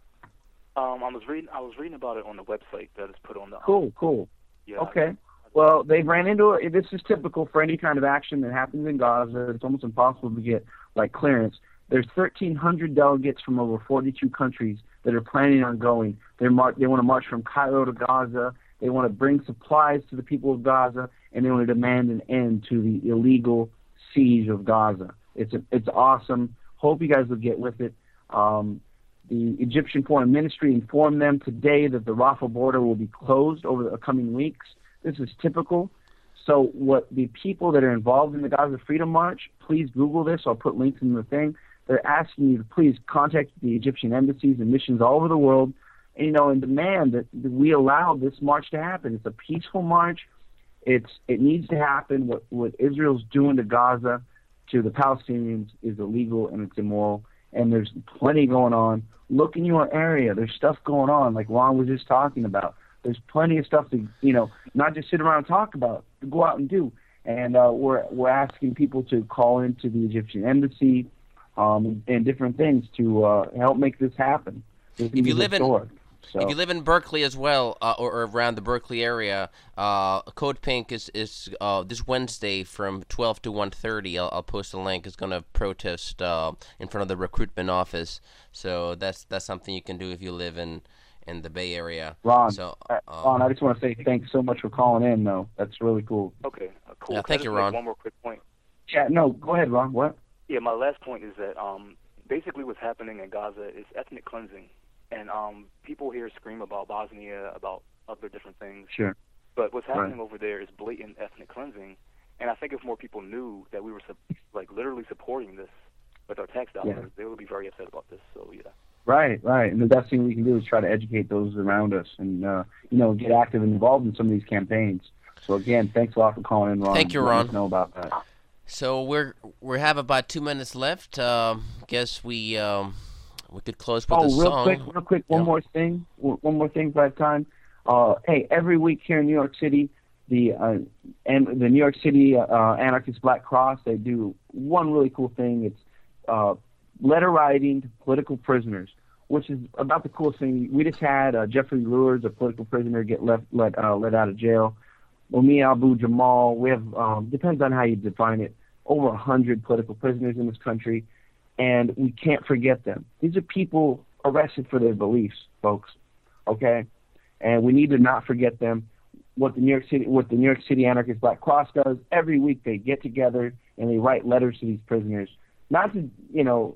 Um, I was reading. I was reading about it on the website that is put on the. Um, Cool, cool. Yeah. Okay. Well, they ran into it. This is typical for any kind of action that happens in Gaza. It's almost impossible to get, like, clearance. There's thirteen hundred delegates from over forty-two countries that are planning on going. They're mar- They want to march from Cairo to Gaza. They want to bring supplies to the people of Gaza, and they want to demand an end to the illegal siege of Gaza. It's a, it's awesome. Hope you guys will get with it. Um, the Egyptian Foreign Ministry informed them today that the Rafah border will be closed over the coming weeks. This is typical. So what the people that are involved in the Gaza Freedom March, please Google this. I'll put links in the thing. They're asking you to please contact the Egyptian embassies and missions all over the world, and, you know, and demand that we allow this march to happen. It's a peaceful march. It's it needs to happen. What what Israel's doing to Gaza, to the Palestinians, is illegal and it's immoral. And there's plenty going on. Look in your area. There's stuff going on, like Ron was just talking about. There's plenty of stuff to, you know, not just sit around and talk about, to go out and do. And uh, we're we're asking people to call into the Egyptian embassy um, and different things to uh, help make this happen. This If you is live in historic. So. If you live in Berkeley as well, uh, or, or around the Berkeley area, uh, Code Pink is is uh, this Wednesday from twelve to one thirty. I'll, I'll post a link. Is going to protest uh, in front of the recruitment office. So that's that's something you can do if you live in, in the Bay Area. Ron, so, uh, um, Ron, I just want to say thanks so much for calling in. Though that's really cool. Okay. Uh, cool. Yeah, Can I thank just you, make Ron. One more quick point. Yeah, no, go ahead, Ron. What? Yeah, my last point is that um, basically what's happening in Gaza is ethnic cleansing. And um, people here scream about Bosnia, about other different things. Sure. But what's happening Right. over there is blatant ethnic cleansing. And I think if more people knew that we were su- like literally supporting this with our tax dollars, Yeah. they would be very upset about this. So yeah. Right, right. And the best thing we can do is try to educate those around us and, uh, you know, get active and involved in some of these campaigns. So, again, thanks a lot for calling in, Ron. Thank you, Let Ron. us know about that. So we're we have about two minutes left. Um, guess we um, we could close with Oh, a real song. quick, real quick, one Yeah. more thing. One more thing if I have time. Uh, hey, every week here in New York City, the uh, and the New York City uh, Anarchist Black Cross, they do one really cool thing. It's uh, letter writing to political prisoners, which is about the coolest thing. We just had uh, Jeffrey Lewis, a political prisoner, get left let uh, let out of jail. Omi Abu Jamal. We have um, depends on how you define it. Over a hundred political prisoners in this country, and we can't forget them. These are people arrested for their beliefs, folks. Okay, and we need to not forget them. What the New York City, what the New York City Anarchist Black Cross does every week, they get together and they write letters to these prisoners, not to you know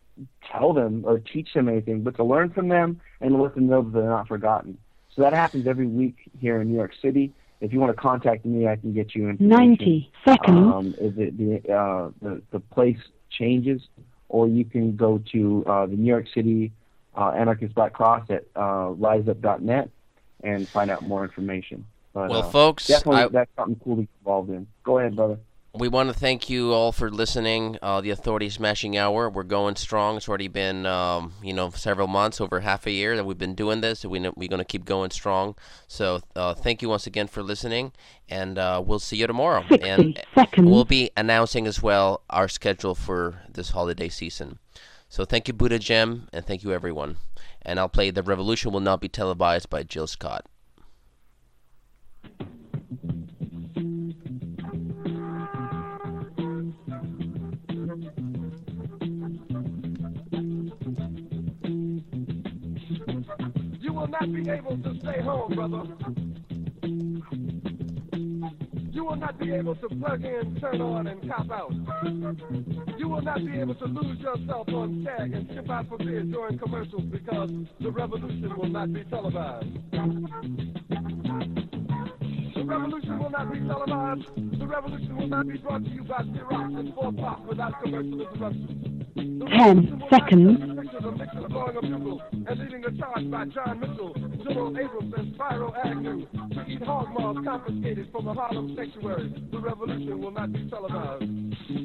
tell them or teach them anything, but to learn from them and let them know that they're not forgotten. So that happens every week here in New York City. If you want to contact me, I can get you information. ninety seconds. Um, the the, uh, the the place changes, or you can go to uh, the New York City uh, Anarchist Black Cross at uh, rise up dot net and find out more information. But, Well, uh, folks, definitely I- that's something cool to get involved in. Go ahead, brother. We want to thank you all for listening. Uh, the Authority Smashing Hour. We're going strong. It's already been, um, you know, several months, over half a year that we've been doing this. We know, we're going to keep going strong. So uh, thank you once again for listening, and uh, we'll see you tomorrow. sixty And seconds. we'll be announcing as well our schedule for this holiday season. So thank you, Buddha Gem, and thank you, everyone. and I'll play The Revolution Will Not Be Televised by Jill Scott. You will not be able to stay home, brother. You will not be able to plug in, turn on, and cop out. You will not be able to lose yourself on tag and ship out for beer during commercials because the revolution will not be televised. The revolution will not be televised. The revolution will not be brought to you by Xerox and four Pop without commercial interruption. Ten seconds. And leading a charge by John Mitchell, General Abrams, and Spyro Agnew to eat hog maws confiscated from a Harlem sanctuary. The revolution will not be televised.